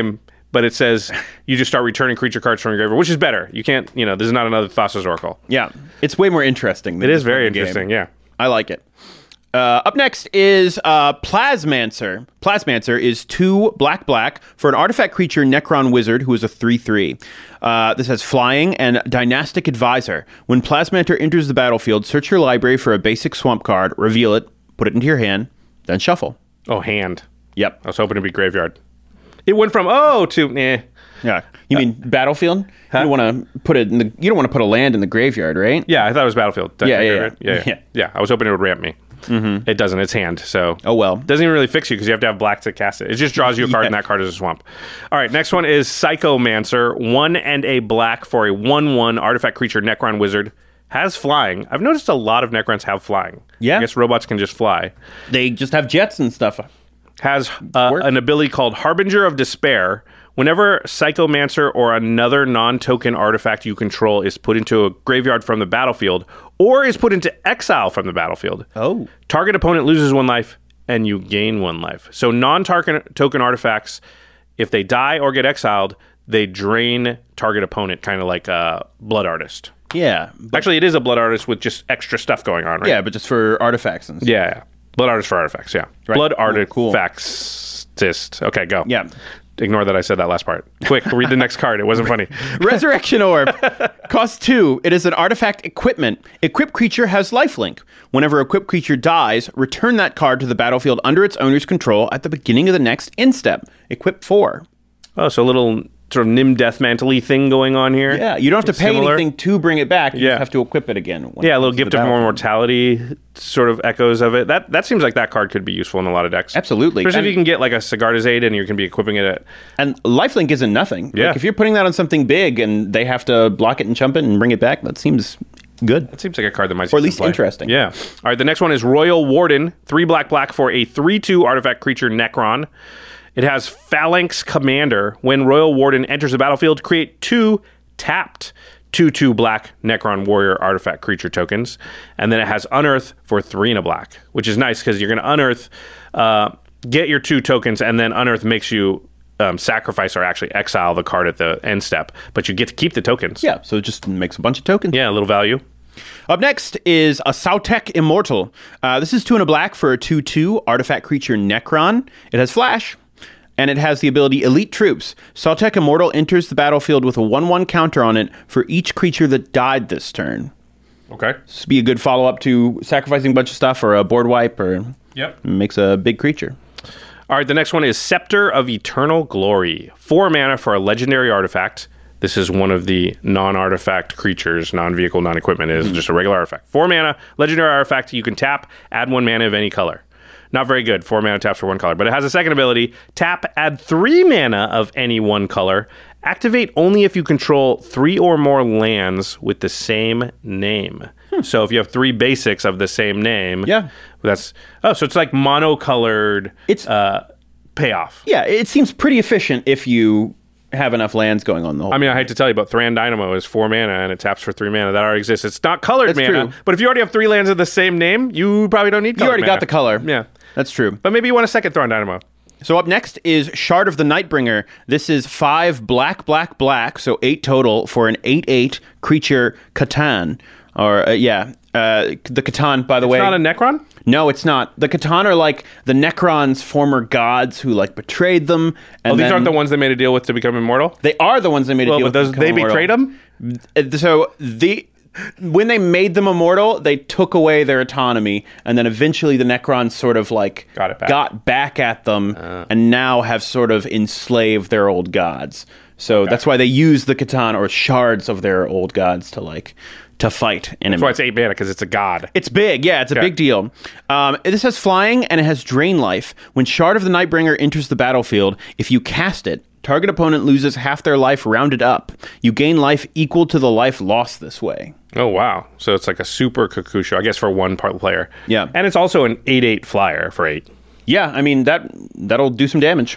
but it says you just start returning creature cards from your graveyard, which is better. You can't, you know, this is not another Thassa's Oracle. Yeah, it's way more interesting. Than It is very the game. interesting, yeah. I like it. Uh, up next is uh, Plasmancer. Plasmancer is two black black for an artifact creature Necron Wizard who is a three three. Uh, this has flying and Dynastic Advisor. When Plasmancer enters the battlefield, search your library for a basic swamp card, reveal it, put it into your hand, then shuffle. Oh, hand. Yep. I was hoping to be graveyard. It went from oh to eh. Yeah. You mean battlefield? Huh? You don't want to put it in the. You don't want to put a land in the graveyard, right? Yeah, I thought it was battlefield. Yeah, yeah, yeah, yeah. yeah, yeah. Yeah, I was hoping it would ramp me. Mm-hmm. It doesn't. It's hand. So oh well. Doesn't even really fix you because you have to have black to cast it. It just draws you a card, yeah. and that card is a swamp. All right, next one is Psychomancer. One and a black for a one one artifact creature Necron Wizard. Has flying. I've noticed a lot of Necrons have flying. Yeah. I guess robots can just fly. They just have jets and stuff. Has uh, an ability called Harbinger of Despair. Whenever Psychomancer or another non-token artifact you control is put into a graveyard from the battlefield or is put into exile from the battlefield, oh, target opponent loses one life and you gain one life. So non-token artifacts, if they die or get exiled, they drain target opponent, kind of like a Blood Artist. Yeah. Actually, it is a Blood Artist with just extra stuff going on, right? Yeah, but just for artifacts and stuff. Yeah, yeah. Blood Artist for artifacts, yeah. Right. Blood Cool, Artifacts. cool. Okay, go. Yeah. Ignore that I said that last part. Quick, read the next card. It wasn't funny. Resurrection Orb. Cost two. It is an artifact equipment. Equipped creature has lifelink. Whenever equipped creature dies, return that card to the battlefield under its owner's control at the beginning of the next end step. Equip four. Oh, so a little sort of Nim Death Mantle-y thing going on here. Yeah, you don't have to pay Similar. anything to bring it back. You Yeah. just have to equip it again. when Yeah, it a little comes to Gift the of battlefield. Immortality sort of echoes of it. That that seems like that card could be useful in a lot of decks. Absolutely. Especially And- if you can get like a Sigard's Aid and you can be equipping it at... And lifelink isn't nothing. Yeah. Like if you're putting that on something big and they have to block it and jump it and bring it back, that seems good. It seems like a card that might see Or at some least play. interesting. Yeah. All right, the next one is Royal Warden. Three black black for a three two artifact creature Necron. It has Phalanx Commander. When Royal Warden enters the battlefield, create two tapped two two black Necron Warrior artifact creature tokens. And then it has Unearth for three and a black, which is nice because you're going to Unearth, uh, get your two tokens, and then Unearth makes you um, sacrifice or actually exile the card at the end step. But you get to keep the tokens. Yeah, so it just makes a bunch of tokens. Yeah, a little value. Up next is a Sautek Immortal. Uh, this is two and a black for a two two artifact creature Necron. It has flash. And it has the ability Elite Troops. Sautek Immortal enters the battlefield with a one one counter on it for each creature that died this turn. Okay. This would be a good follow-up to sacrificing a bunch of stuff or a board wipe or Yep. makes a big creature. All right, the next one is Scepter of Eternal Glory. Four mana for a legendary artifact. This is one of the non-artifact creatures, non-vehicle, non-equipment. It is mm-hmm. just a regular artifact. Four mana, legendary artifact. You can tap, add one mana of any color. Not very good. Four mana taps for one color. But it has a second ability. Tap, add three mana of any one color. Activate only if you control three or more lands with the same name. Hmm. So if you have three basics of the same name, yeah, that's oh, so it's like monocolored. It's uh, payoff. Yeah, it seems pretty efficient if you have enough lands going on the whole. I mean, I hate to tell you, but Thran Dynamo is four mana and it taps for three mana. That already exists. It's not colored That's mana, true. but if you already have three lands of the same name, you probably don't need You colored already mana. got the color. Yeah. That's true. But maybe you want a second Thran Dynamo. So up next is Shard of the Nightbringer. This is five black, black, black, so eight total for an eight eight creature Catan. Or, uh, yeah, uh, the Catan, by the It's way. not a Necron? No, it's not. The Catan are like the Necron's former gods who like betrayed them. And Oh, these then- aren't the ones they made a deal with to become immortal? They are the ones they made a Well, deal but with. those, to they become betrayed immortal. them? Uh, So the when they made them immortal, they took away their autonomy, and then eventually the Necrons sort of like Got it back. got back at them, and now have sort of enslaved their old gods. So that's why they use the Catan or shards of their old gods to like to fight enemies. That's why it's eight mana, because it's a god. It's big, yeah, it's a Okay. big deal. Um, this has flying and it has drain life. When Shard of the Nightbringer enters the battlefield, if you cast it, target opponent loses half their life rounded up. You gain life equal to the life lost this way. Oh, wow. So it's like a super Kakusho, I guess, for one part player. Yeah. And it's also an eight eight flyer for eight. Yeah, I mean, that, that'll do some damage.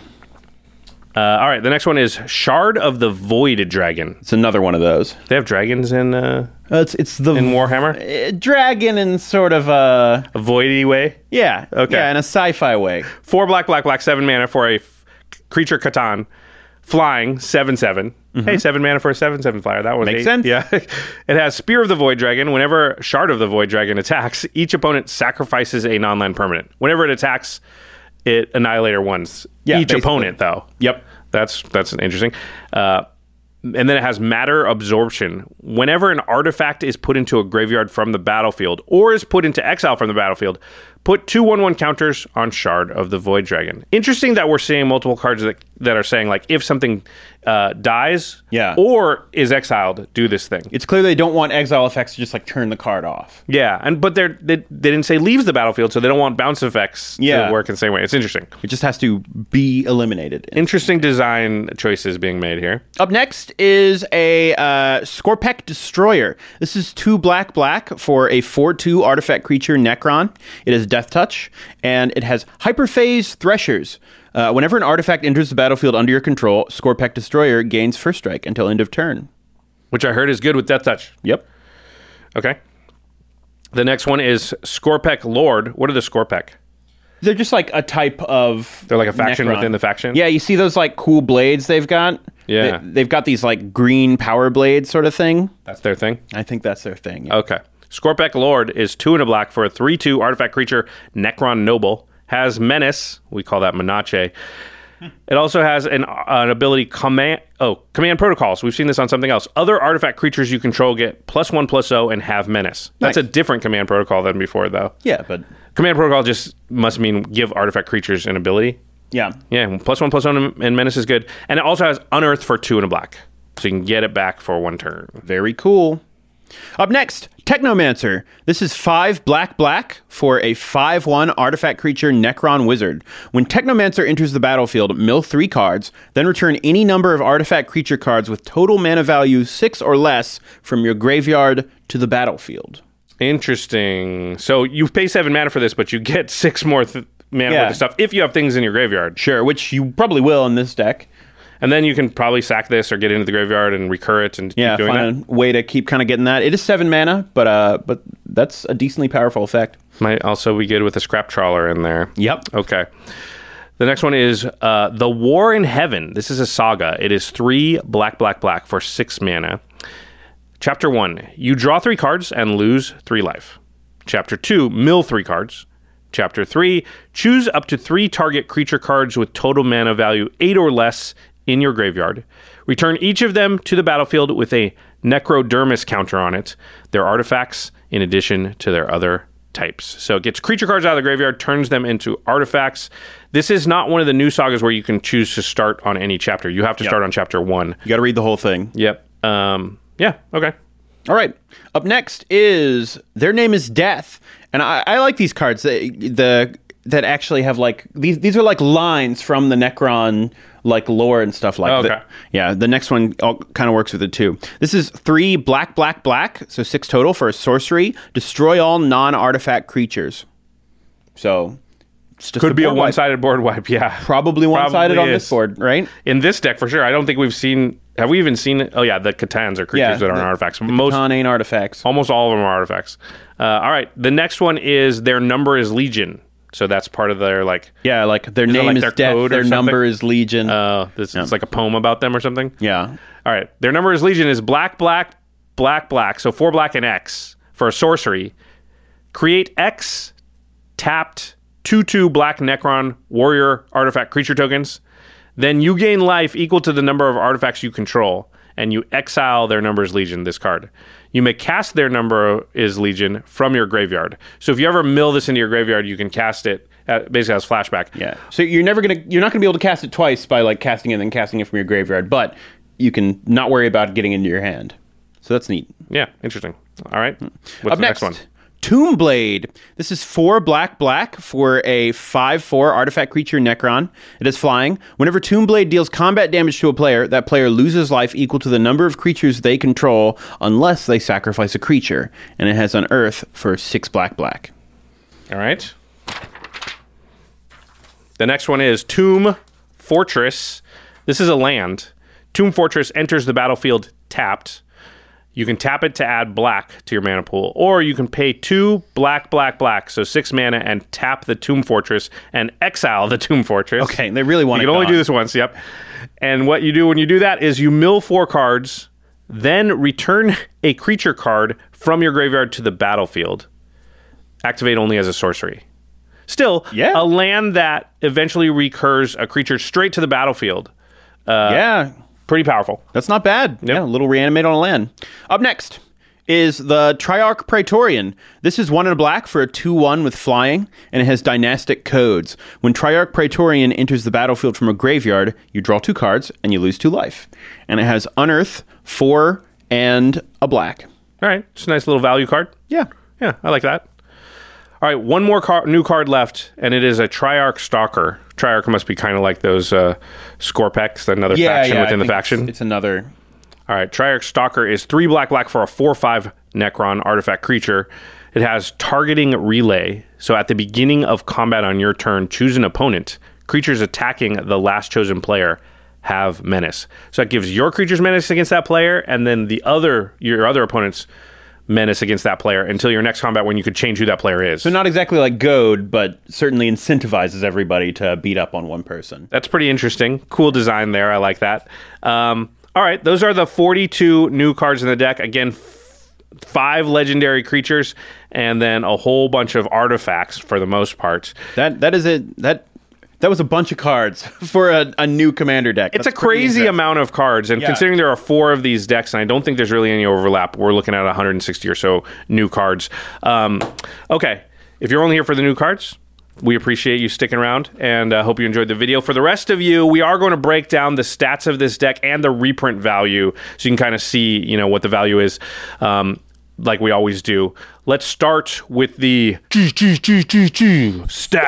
Uh, all right, the next one is Shard of the Void Dragon. It's another one of those. They have dragons in uh, Uh, it's it's the in Warhammer? uh, dragon in sort of a A voidy way? yeah, Okay. yeah, in a sci-fi way. Four black, black, black, seven mana for a f- creature Catan. flying, seven seven. Mm-hmm. Hey, seven mana for a seven seven flyer. That was Makes eight. sense. Yeah. It has Spear of the Void Dragon. Whenever Shard of the Void Dragon attacks, each opponent sacrifices a non-land permanent. Whenever it attacks, it Annihilator ones Yeah, each basically. opponent, though. Yep. That's that's interesting. Uh, and then it has Matter Absorption. Whenever an artifact is put into a graveyard from the battlefield or is put into exile from the battlefield, put two one one counters on Shard of the Void Dragon. Interesting that we're seeing multiple cards that, that are saying, like, if something uh, dies Yeah. or is exiled, do this thing. It's clear they don't want exile effects to just like turn the card off. Yeah, and but they're, they they didn't say leaves the battlefield, so they don't want bounce effects Yeah. to work in the same way. It's interesting. It just has to be eliminated. Interesting design choices being made here. Up next is a uh, Skorpek Destroyer. This is two black black for a four two artifact creature Necron. It has Death Touch, and it has Hyperphase Threshers. Uh, whenever an artifact enters the battlefield under your control, Skorpek Destroyer gains first strike until end of turn. Which I heard is good with Death Touch. Yep. Okay. The next one is Skorpek Lord. What are the Skorpek? They're just like a type of... They're like a faction Necron. within the faction? Yeah, you see those like cool blades they've got? Yeah. They, they've got these like green power blades sort of thing. That's their thing? I think that's their thing. Yeah. Okay. Skorpek Lord is two and a black for a three two artifact creature, Necron Noble. Has Menace. We call that Menace. It also has an, an ability command. Oh, command protocols. We've seen this on something else. Other artifact creatures you control get plus one plus zero and have Menace. That's Nice. a different command protocol than before, though. Yeah, but... Command protocol just must mean give artifact creatures an ability. Yeah. Yeah, plus one plus one and Menace is good. And it also has Unearth for two and a black. So you can get it back for one turn. Very cool. Up next, Technomancer. This is five black black for a five one artifact creature Necron Wizard. When Technomancer enters the battlefield, mill three cards, then return any number of artifact creature cards with total mana value six or less from your graveyard to the battlefield. Interesting. So you pay seven mana for this, but you get six more th- mana Yeah. worth of stuff if you have things in your graveyard. Sure, which you probably will in this deck. And then you can probably sack this or get into the graveyard and recur it and Yeah, keep doing find that. a way to keep kind of getting that. It is seven mana, but uh, but that's a decently powerful effect. Might also be good with a scrap trawler in there. Yep. Okay. The next one is uh, The War in Heaven. This is a saga. It is three black, black, black for six mana. Chapter one, you draw three cards and lose three life. Chapter two, mill three cards. Chapter three, choose up to three target creature cards with total mana value eight or less in your graveyard. Return each of them to the battlefield with a Necrodermis counter on it. Their artifacts in addition to their other types. So it gets creature cards out of the graveyard, turns them into artifacts. This is not one of the new sagas where you can choose to start on any chapter. You have to Yep. start on chapter one. You got to read the whole thing. Yep. Um, yeah. Okay. All right. Up next is Their Name is Death. And I, I like these cards that, the, that actually have like, these These are like lines from the Necron like lore and stuff like Oh, okay. that. Yeah, the next one kind of works with it too. This is three black, black, black, so six total for a sorcery. Destroy all non-artifact creatures. So, it's just Could be a board wipe. one-sided board wipe. Yeah. Probably one-sided Probably on this is. board, right? In this deck, for sure. I don't think we've seen... Have we even seen... Oh, yeah. The Catans are creatures that aren't the- artifacts. the Most, Catan ain't artifacts. almost all of them are artifacts. Uh, all right. The next one is Their Number is Legion. So that's part of their, like... Yeah, like their Is it name like is their Death, code or their something? number is Legion. Uh, this is like a poem about them or something? yeah. All right. Their number is Legion is black, black, black, black. So four black and X for a sorcery. Create X tapped two two black Necron warrior artifact creature tokens. Then you gain life equal to the number of artifacts you control, and you exile Their Number is Legion, this card. You may cast Their Number is Legion from your graveyard. So if you ever mill this into your graveyard, you can cast it uh, basically as flashback. Yeah. So you're never gonna you're not gonna be able to cast it twice by like casting it and then casting it from your graveyard, but you can not worry about it getting into your hand. So that's neat. Yeah, interesting. All right. What's Up the next, next, one? Tomb Blade. This is four black black for a five four artifact creature Necron. It is flying. Whenever Tomb Blade deals combat damage to a player, that player loses life equal to the number of creatures they control unless they sacrifice a creature. And it has Unearth for six black black. All right. The next one is Tomb Fortress. This is a land. Tomb Fortress enters the battlefield tapped. You can tap it to add black to your mana pool, or you can pay two black, black, black, so six mana, and tap the Tomb Fortress and exile the Tomb Fortress. Okay, they really want You it can only gone. do this once, yep. And what you do when you do that is you mill four cards, then return a creature card from your graveyard to the battlefield. Activate only as a sorcery. Still, Yeah. a land that eventually recurs a creature straight to the battlefield. Uh, yeah. Pretty powerful. That's not bad. Yep. Yeah, a little reanimate on a land. Up next is the Triarch Praetorian. This is one in a black for a two one with flying, and it has dynastic codes. When Triarch Praetorian enters the battlefield from a graveyard, you draw two cards, and you lose two life. And it has Unearth, four, and a black. All right. It's a nice little value card. Yeah. Yeah, I like that. All right, one more car- new card left, and it is a Triarch Stalker. Triarch must be kind of like those uh, Scorpex, another Yeah, faction yeah, I within the think faction. It's, it's another... All right, Triarch Stalker is three black black for a four five Necron artifact creature. It has targeting relay. So at the beginning of combat on your turn, choose an opponent. Creatures attacking the last chosen player have menace. So that gives your creatures menace against that player, and then the other your other opponent's menace against that player until your next combat when you could change who that player is. So not exactly like Goad, but certainly incentivizes everybody to beat up on one person. That's pretty interesting. Cool design there. I like that. Um, all right, those are the forty-two new cards in the deck. Again, f- five legendary creatures, and then a whole bunch of artifacts for the most part. That that is it. That that was a bunch of cards for a, a new commander deck. It's That's a pretty crazy interesting. amount of cards, and Yeah. considering there are four of these decks, and I don't think there's really any overlap, we're looking at one hundred sixty or so new cards. Um, okay, if you're only here for the new cards, we appreciate you sticking around, and uh, hope you enjoyed the video. For the rest of you, we are going to break down the stats of this deck and the reprint value, so you can kind of see, you know, what the value is, um, like we always do. Let's start with the stats,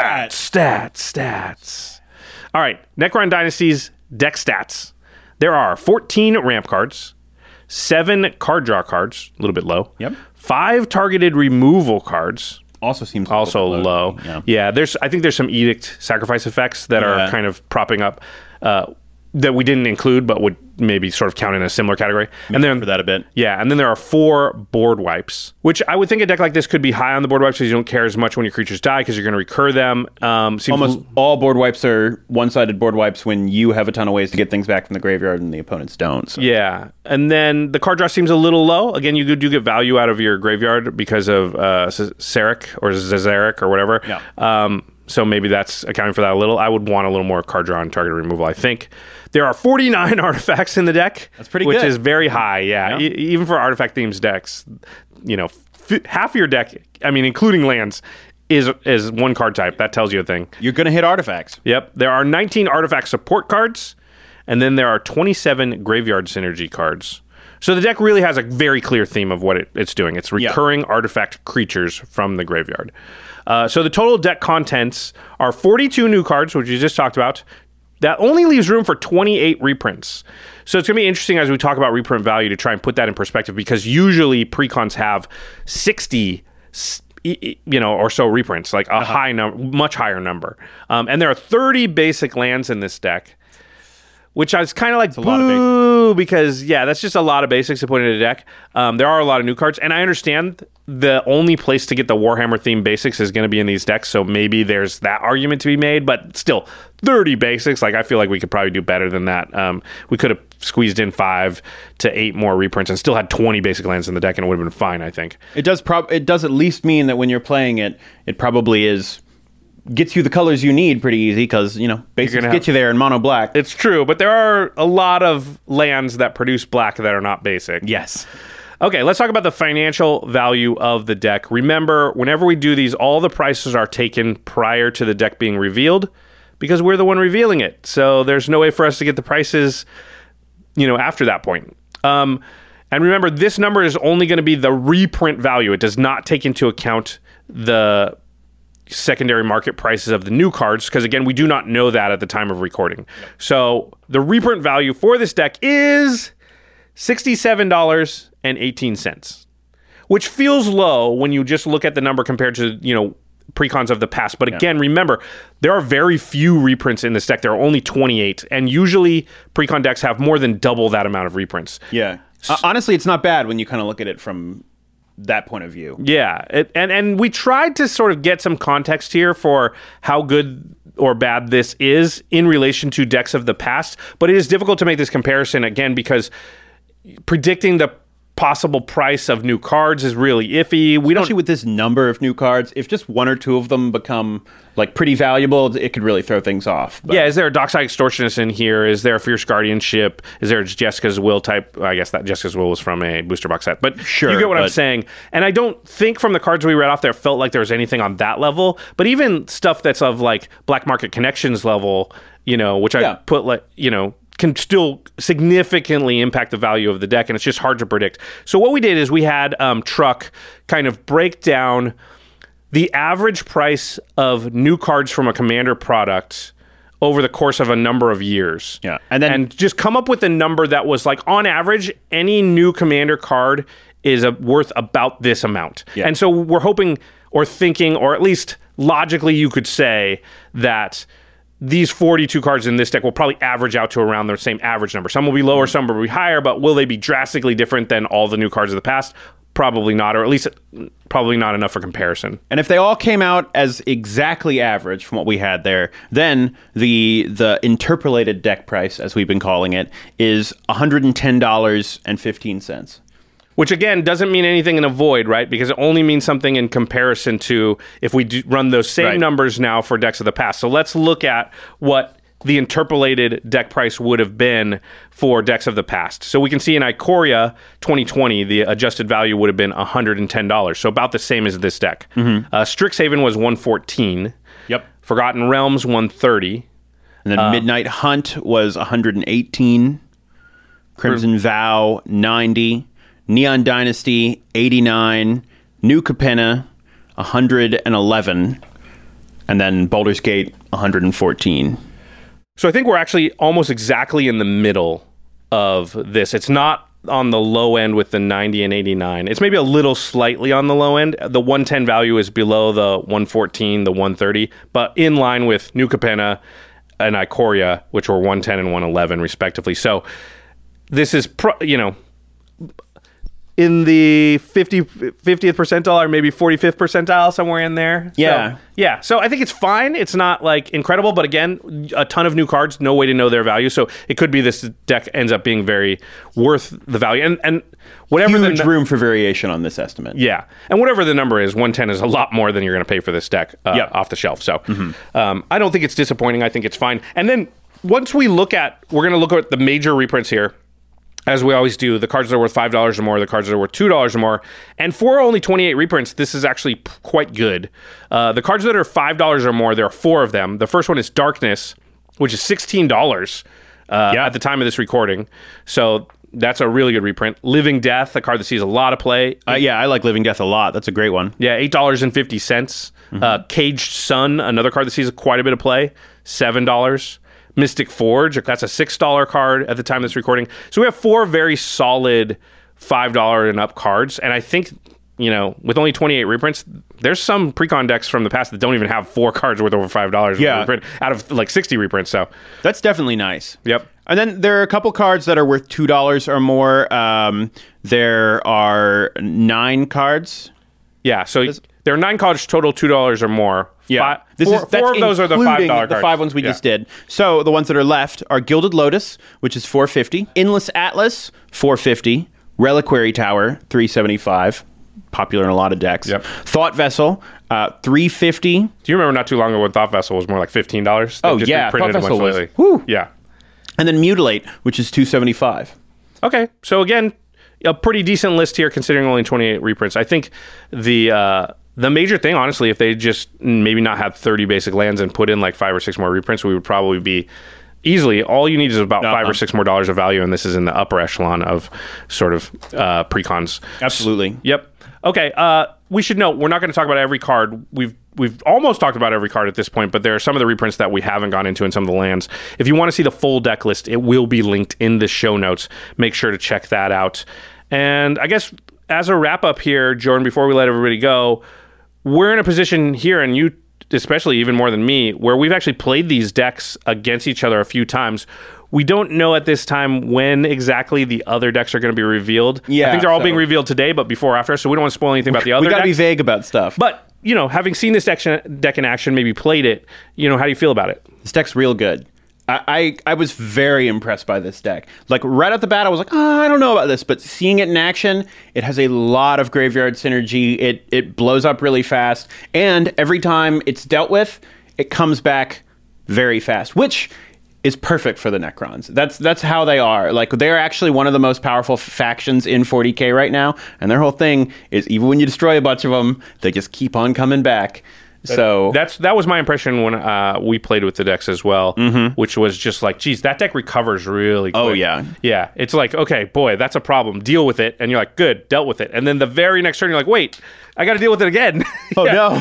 stats, stats. All right, Necron Dynasty's deck stats. There are fourteen ramp cards, seven card draw cards, a little bit low. Yep. Five targeted removal cards. Also seems a Also little low. low. Yeah. Yeah, there's. I think there's some edict sacrifice effects that Yeah. are kind of propping up uh, that we didn't include, but would maybe sort of count in a similar category. And then for that a bit. Yeah, and then there are four board wipes, which I would think a deck like this could be high on the board wipes because you don't care as much when your creatures die because you're going to recur them. Um, seems Almost all board wipes are one-sided board wipes when you have a ton of ways to get things back from the graveyard and the opponents don't. So. Yeah, and then the card draw seems a little low. Again, you do get value out of your graveyard because of uh, Sarek or Zazarek or whatever. Yeah. Um, so maybe that's accounting for that a little. I would want a little more card draw and target removal, I think. There are forty-nine artifacts in the deck. That's pretty which good. is very high, yeah. Yeah. E- even for artifact themed decks, you know, f- half your deck, I mean, including lands, is is one card type. That tells you a thing. You're going to hit artifacts. Yep. There are nineteen artifact support cards, and then there are twenty-seven graveyard synergy cards. So the deck really has a very clear theme of what it, it's doing. It's Yeah. recurring artifact creatures from the graveyard. Uh, so the total deck contents are forty-two new cards, which we just talked about. That only leaves room for twenty-eight reprints. So it's going to be interesting as we talk about reprint value to try and put that in perspective, because usually precons have sixty s- you know, or so reprints, like a high number, much higher number. Um, and there are thirty basic lands in this deck, which I was kind of like, a lot of boo, because yeah, that's just a lot of basics to put in a deck. Um, there are a lot of new cards, and I understand the only place to get the Warhammer themed basics is going to be in these decks, so maybe there's that argument to be made, but still, thirty basics, like I feel like we could probably do better than that. Um, we could have squeezed in five to eight more reprints and still had twenty basic lands in the deck, and it would have been fine, I think. It does prob- It does at least mean that when you're playing it, it probably is gets you the colors you need pretty easy because, you know, basics gonna get have- you there in mono black. It's true, but there are a lot of lands that produce black that are not basic. Yes. Okay, let's talk about the financial value of the deck. Remember, whenever we do these, all the prices are taken prior to the deck being revealed because we're the one revealing it. So there's no way for us to get the prices, you know, after that point. Um, and remember, this number is only going to be the reprint value. It does not take into account the secondary market prices of the new cards because, again, we do not know that at the time of recording. So the reprint value for this deck is sixty-seven dollars and eighteen cents, which feels low when you just look at the number compared to, you know, precons of the past. But again, remember, there are very few reprints in this deck. There are only twenty-eight, and usually precon decks have more than double that amount of reprints. Yeah. Uh, honestly, it's not bad when you kind of look at it from that point of view. Yeah, it, and and we tried to sort of get some context here for how good or bad this is in relation to decks of the past, but it is difficult to make this comparison again because predicting the possible price of new cards is really iffy. We Especially don't with this number of new cards, if just one or two of them become like pretty valuable, it could really throw things off. But. Yeah, is there a Dockside Extortionist in here? Is there a Fierce Guardianship? Is there a Jessica's Will type? I guess that Jessica's Will was from a booster box set, but sure, you get what but... I'm saying. And I don't think from the cards we read off there felt like there was anything on that level, but even stuff that's of like Black Market Connections level, you know, which I yeah. put like, you know, can still significantly impact the value of the deck, and it's just hard to predict. So what we did is we had um, Truck kind of break down the average price of new cards from a Commander product over the course of a number of years. Yeah, and then and just come up with a number that was like, on average, any new Commander card is a, worth about this amount. Yeah. And so we're hoping or thinking, or at least logically you could say that these forty-two cards in this deck will probably average out to around the same average number. Some will be lower, some will be higher, but will they be drastically different than all the new cards of the past? Probably not, or at least probably not enough for comparison. And if they all came out as exactly average from what we had there, then the the interpolated deck price, as we've been calling it, is one hundred ten dollars and fifteen cents. Which, again, doesn't mean anything in a void, right? Because it only means something in comparison to if we do run those same right. numbers now for decks of the past. So let's look at what the interpolated deck price would have been for decks of the past. So we can see in Ikoria twenty twenty, the adjusted value would have been one hundred ten dollars. So about the same as this deck. Mm-hmm. Uh, Strixhaven was one hundred fourteen dollars. Yep. Forgotten Realms, one hundred thirty dollars. And then uh, Midnight Hunt was one hundred eighteen dollars. Crimson for- Vow, ninety dollars. Neon Dynasty, eighty-nine, New Capenna, one hundred eleven, and then Baldur's Gate, one hundred fourteen. So I think we're actually almost exactly in the middle of this. It's not on the low end with the ninety and eighty-nine. It's maybe a little slightly on the low end. The one ten value is below the one fourteen, the one thirty, but in line with New Capenna and Ikoria, which were one ten and one eleven respectively. So this is, pro- you know, in the fifty, fiftieth percentile or maybe forty-fifth percentile, somewhere in there. Yeah. So, yeah. So I think it's fine. It's not like incredible, but again, a ton of new cards, no way to know their value. So it could be this deck ends up being very worth the value. And and whatever Huge the room for variation on this estimate. Yeah. And whatever the number is, one ten is a lot more than you're going to pay for this deck uh, yep. off the shelf. So mm-hmm. um, I don't think it's disappointing. I think it's fine. And then once we look at, we're going to look at the major reprints here. As we always do, the cards that are worth five dollars or more, the cards that are worth two dollars or more. And for only twenty-eight reprints, this is actually p- quite good. Uh, the cards that are five dollars or more, there are four of them. The first one is Darkness, which is sixteen dollars uh, yeah. at the time of this recording. So that's a really good reprint. Living Death, a card that sees a lot of play. Uh, yeah, I like Living Death a lot. That's a great one. Yeah, eight dollars and fifty cents. Mm-hmm. Uh, Caged Sun, another card that sees quite a bit of play, seven dollars. Mystic Forge, that's a six dollars card at the time of this recording. So we have four very solid five dollars and up cards. And I think, you know, with only twenty-eight reprints, there's some pre-con decks from the past that don't even have four cards worth over five dollars yeah. reprint, out of like sixty reprints. So that's definitely nice. Yep. And then there are a couple cards that are worth two dollars or more. Um, there are nine cards. Yeah, so this, there are nine cards total, two dollars or more. Yeah, five, this four, is, that's four of those are the five dollar cards. The five ones we yeah. just did. So the ones that are left are Gilded Lotus, which is four fifty. Endless Atlas, four fifty. Reliquary Tower, three seventy-five. Popular in a lot of decks. Yep. Thought Vessel, uh, three fifty. Do you remember not too long ago when Thought Vessel was more like fifteen dollars? Oh yeah, Thought Vessel was. Whew. Yeah, and then Mutilate, which is two seventy-five. Okay, so again, a pretty decent list here considering only twenty-eight reprints. I think the uh, the major thing, honestly, if they just maybe not had thirty basic lands and put in like five or six more reprints, we would probably be easily, all you need is about uh-huh. five or six more dollars of value, and this is in the upper echelon of sort of uh, pre-cons. Absolutely. Yep. Okay, uh, we should note, we're not going to talk about every card. We've we've almost talked about every card at this point, but there are some of the reprints that we haven't gone into in some of the lands. If you want to see the full deck list, it will be linked in the show notes. Make sure to check that out. And I guess as a wrap-up here, Jordan, before we let everybody go, we're in a position here, and you especially even more than me, where we've actually played these decks against each other a few times, we don't know at this time when exactly the other decks are going to be revealed. Yeah, I think they're all so- being revealed today, but before or after, so we don't want to spoil anything about the other We got to be decks. vague about stuff. But, you know, having seen this deck, deck in action, maybe played it, you know, how do you feel about it? This deck's real good. I, I, I was very impressed by this deck. Like, right off the bat, I was like, oh, I don't know about this. But seeing it in action, it has a lot of graveyard synergy. It, it blows up really fast. And every time it's dealt with, it comes back very fast, which is perfect for the Necrons. That's that's how they are. Like, they're actually one of the most powerful factions in forty K right now. And their whole thing is, even when you destroy a bunch of them, they just keep on coming back. So that's that was my impression when uh, we played with the decks as well, mm-hmm. which was just like, geez, that deck recovers really quick. Oh, yeah. Yeah. It's like, okay, boy, that's a problem. Deal with it. And you're like, good, dealt with it. And then the very next turn, you're like, wait, I got to deal with it again. Oh, no.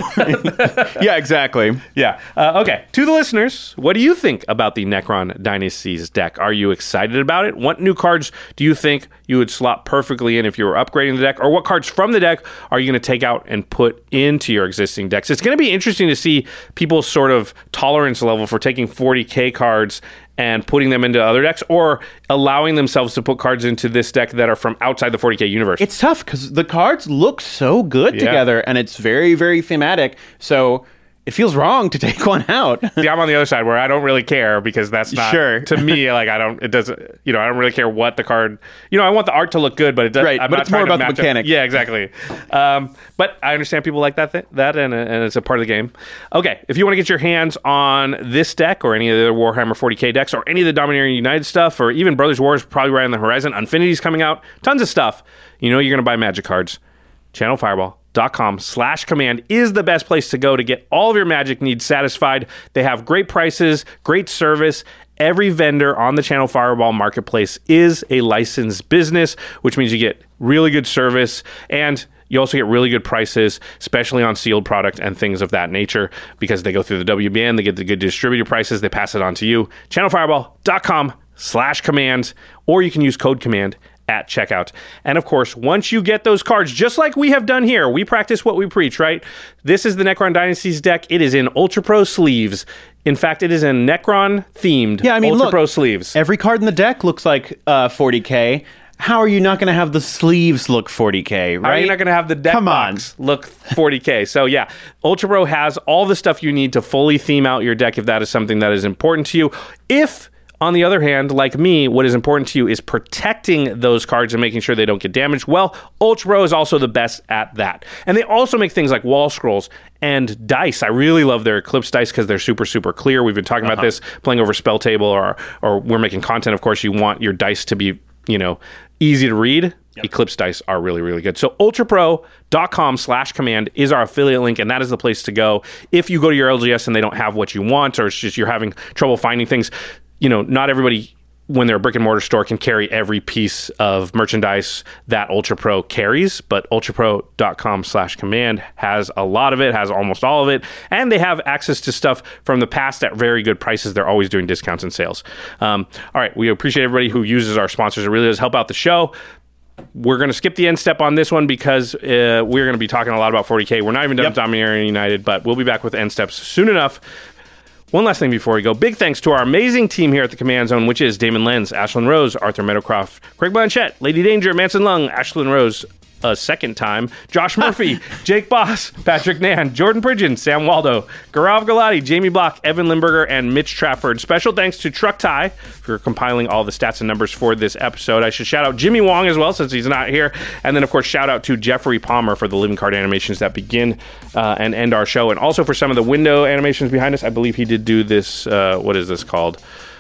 Yeah, exactly. Yeah. Uh, okay. To the listeners, what do you think about the Necron Dynasties deck? Are you excited about it? What new cards do you think you would slot perfectly in if you were upgrading the deck? Or what cards from the deck are you going to take out and put into your existing decks? It's going to be interesting to see people's sort of tolerance level for taking forty K cards and putting them into other decks, or allowing themselves to put cards into this deck that are from outside the forty K universe. It's tough because the cards look so good Yeah. together, and it's very, very thematic. So it feels wrong to take one out. See, I'm on the other side where I don't really care because that's not, Sure. to me, like, I don't, it doesn't, you know, I don't really care what the card, you know, I want the art to look good, but it does, Right, I'm but not it's more trying to about the match up- mechanic. Yeah, exactly. Um, but I understand people like that, th- that and, and it's a part of the game. Okay, if you want to get your hands on this deck or any of the other Warhammer forty K decks or any of the Dominaria United stuff, or even Brothers War is probably right on the horizon, Infinity's coming out, tons of stuff, you know, you're going to buy Magic cards. Channel Fireball. Dot com slash command is the best place to go to get all of your Magic needs satisfied. They have great prices, great service. Every vendor on the Channel Fireball marketplace is a licensed business, which means you get really good service and you also get really good prices, especially on sealed product and things of that nature, because they go through the W B N, they get the good distributor prices, they pass it on to you. Channel Fireball dot com slash command, or you can use code command at checkout. And of course, once you get those cards, just like we have done here, we practice what we preach, right? This is the Necron Dynasties deck. It is in Ultra Pro sleeves. In fact, it is in Necron themed Yeah, I mean, Ultra look, Pro sleeves. Every card in the deck looks like uh, forty K. How are you not going to have the sleeves look forty K, right? How are you not going to have the deck Come box look forty K? So yeah, Ultra Pro has all the stuff you need to fully theme out your deck if that is something that is important to you. If on the other hand, like me, what is important to you is protecting those cards and making sure they don't get damaged. Well, Ultra Pro is also the best at that. And they also make things like wall scrolls and dice. I really love their Eclipse dice because they're super, super clear. We've been talking uh-huh. about this playing over Spell Table, or or we're making content. Of course, you want your dice to be, you know, easy to read. Yep. Eclipse dice are really, really good. So ultrapro.com slash command is our affiliate link, and that is the place to go. If you go to your L G S and they don't have what you want, or it's just you're having trouble finding things, you know, not everybody, when they're a brick and mortar store, can carry every piece of merchandise that Ultra Pro carries, but ultrapro.com slash command has a lot of it, has almost all of it, and they have access to stuff from the past at very good prices. They're always doing discounts and sales. Um, all right, we appreciate everybody who uses our sponsors. It really does help out the show. We're going to skip the end step on this one because uh, we're going to be talking a lot about forty K. We're not even done Yep. with Dominaria United, but we'll be back with end steps soon enough. One last thing before we go. Big thanks to our amazing team here at the Command Zone, which is Damon Lenz, Ashlyn Rose, Arthur Meadowcroft, Craig Blanchett, Lady Danger, Manson Lung, Ashlyn Rose a second time, Josh Murphy, Jake Boss, Patrick Nan, Jordan Pridgeon, Sam Waldo, Gaurav Galati, Jamie Block, Evan Limburger, and Mitch Trafford. Special thanks to Truck Tie for compiling all the stats and numbers for this episode. I should shout out Jimmy Wong as well, since he's not here. And then, of course, shout out to Jeffrey Palmer for the living card animations that begin uh, and end our show. And also for some of the window animations behind us. I believe he did do this, uh, what is this called?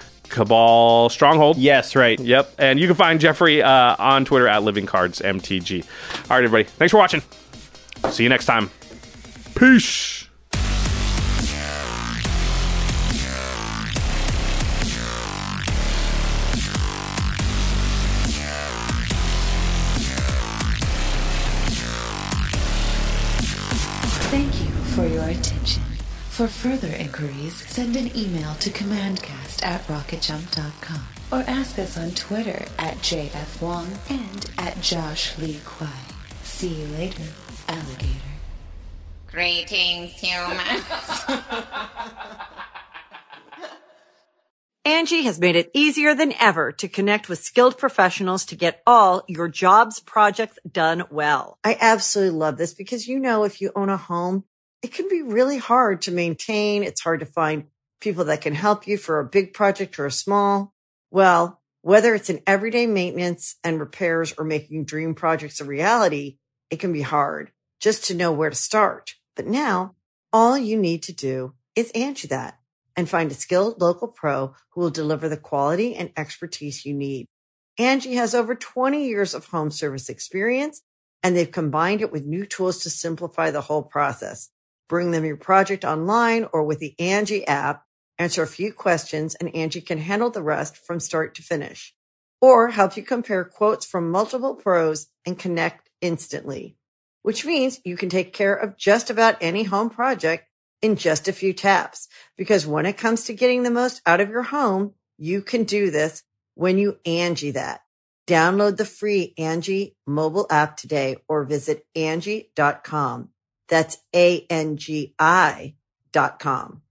Cabal Stronghold. Yes, right. Yep. And you can find Jeffrey uh, on Twitter at Living Cards M T G. All right, everybody. Thanks for watching. See you next time. Peace. Thank you for your attention. For further inquiries, send an email to commandcast at rocket jump dot com or ask us on Twitter at J F Wong and at Josh Lee Kwai. See you later, alligator. Greetings, humans. Angie has made it easier than ever to connect with skilled professionals to get all your jobs projects done well. I absolutely love this because, you know, if you own a home, it can be really hard to maintain. It's hard to find people that can help you for a big project or a small. Well, whether it's in everyday maintenance and repairs or making dream projects a reality, it can be hard just to know where to start. But now all you need to do is Angie that and find a skilled local pro who will deliver the quality and expertise you need. Angie has over twenty years of home service experience, and they've combined it with new tools to simplify the whole process. Bring them your project online or with the Angie app, answer a few questions, and Angie can handle the rest from start to finish. Or help you compare quotes from multiple pros and connect instantly, which means you can take care of just about any home project in just a few taps. Because when it comes to getting the most out of your home, you can do this when you Angie that. Download the free Angie mobile app today or visit Angie dot com. That's A N G I dot com.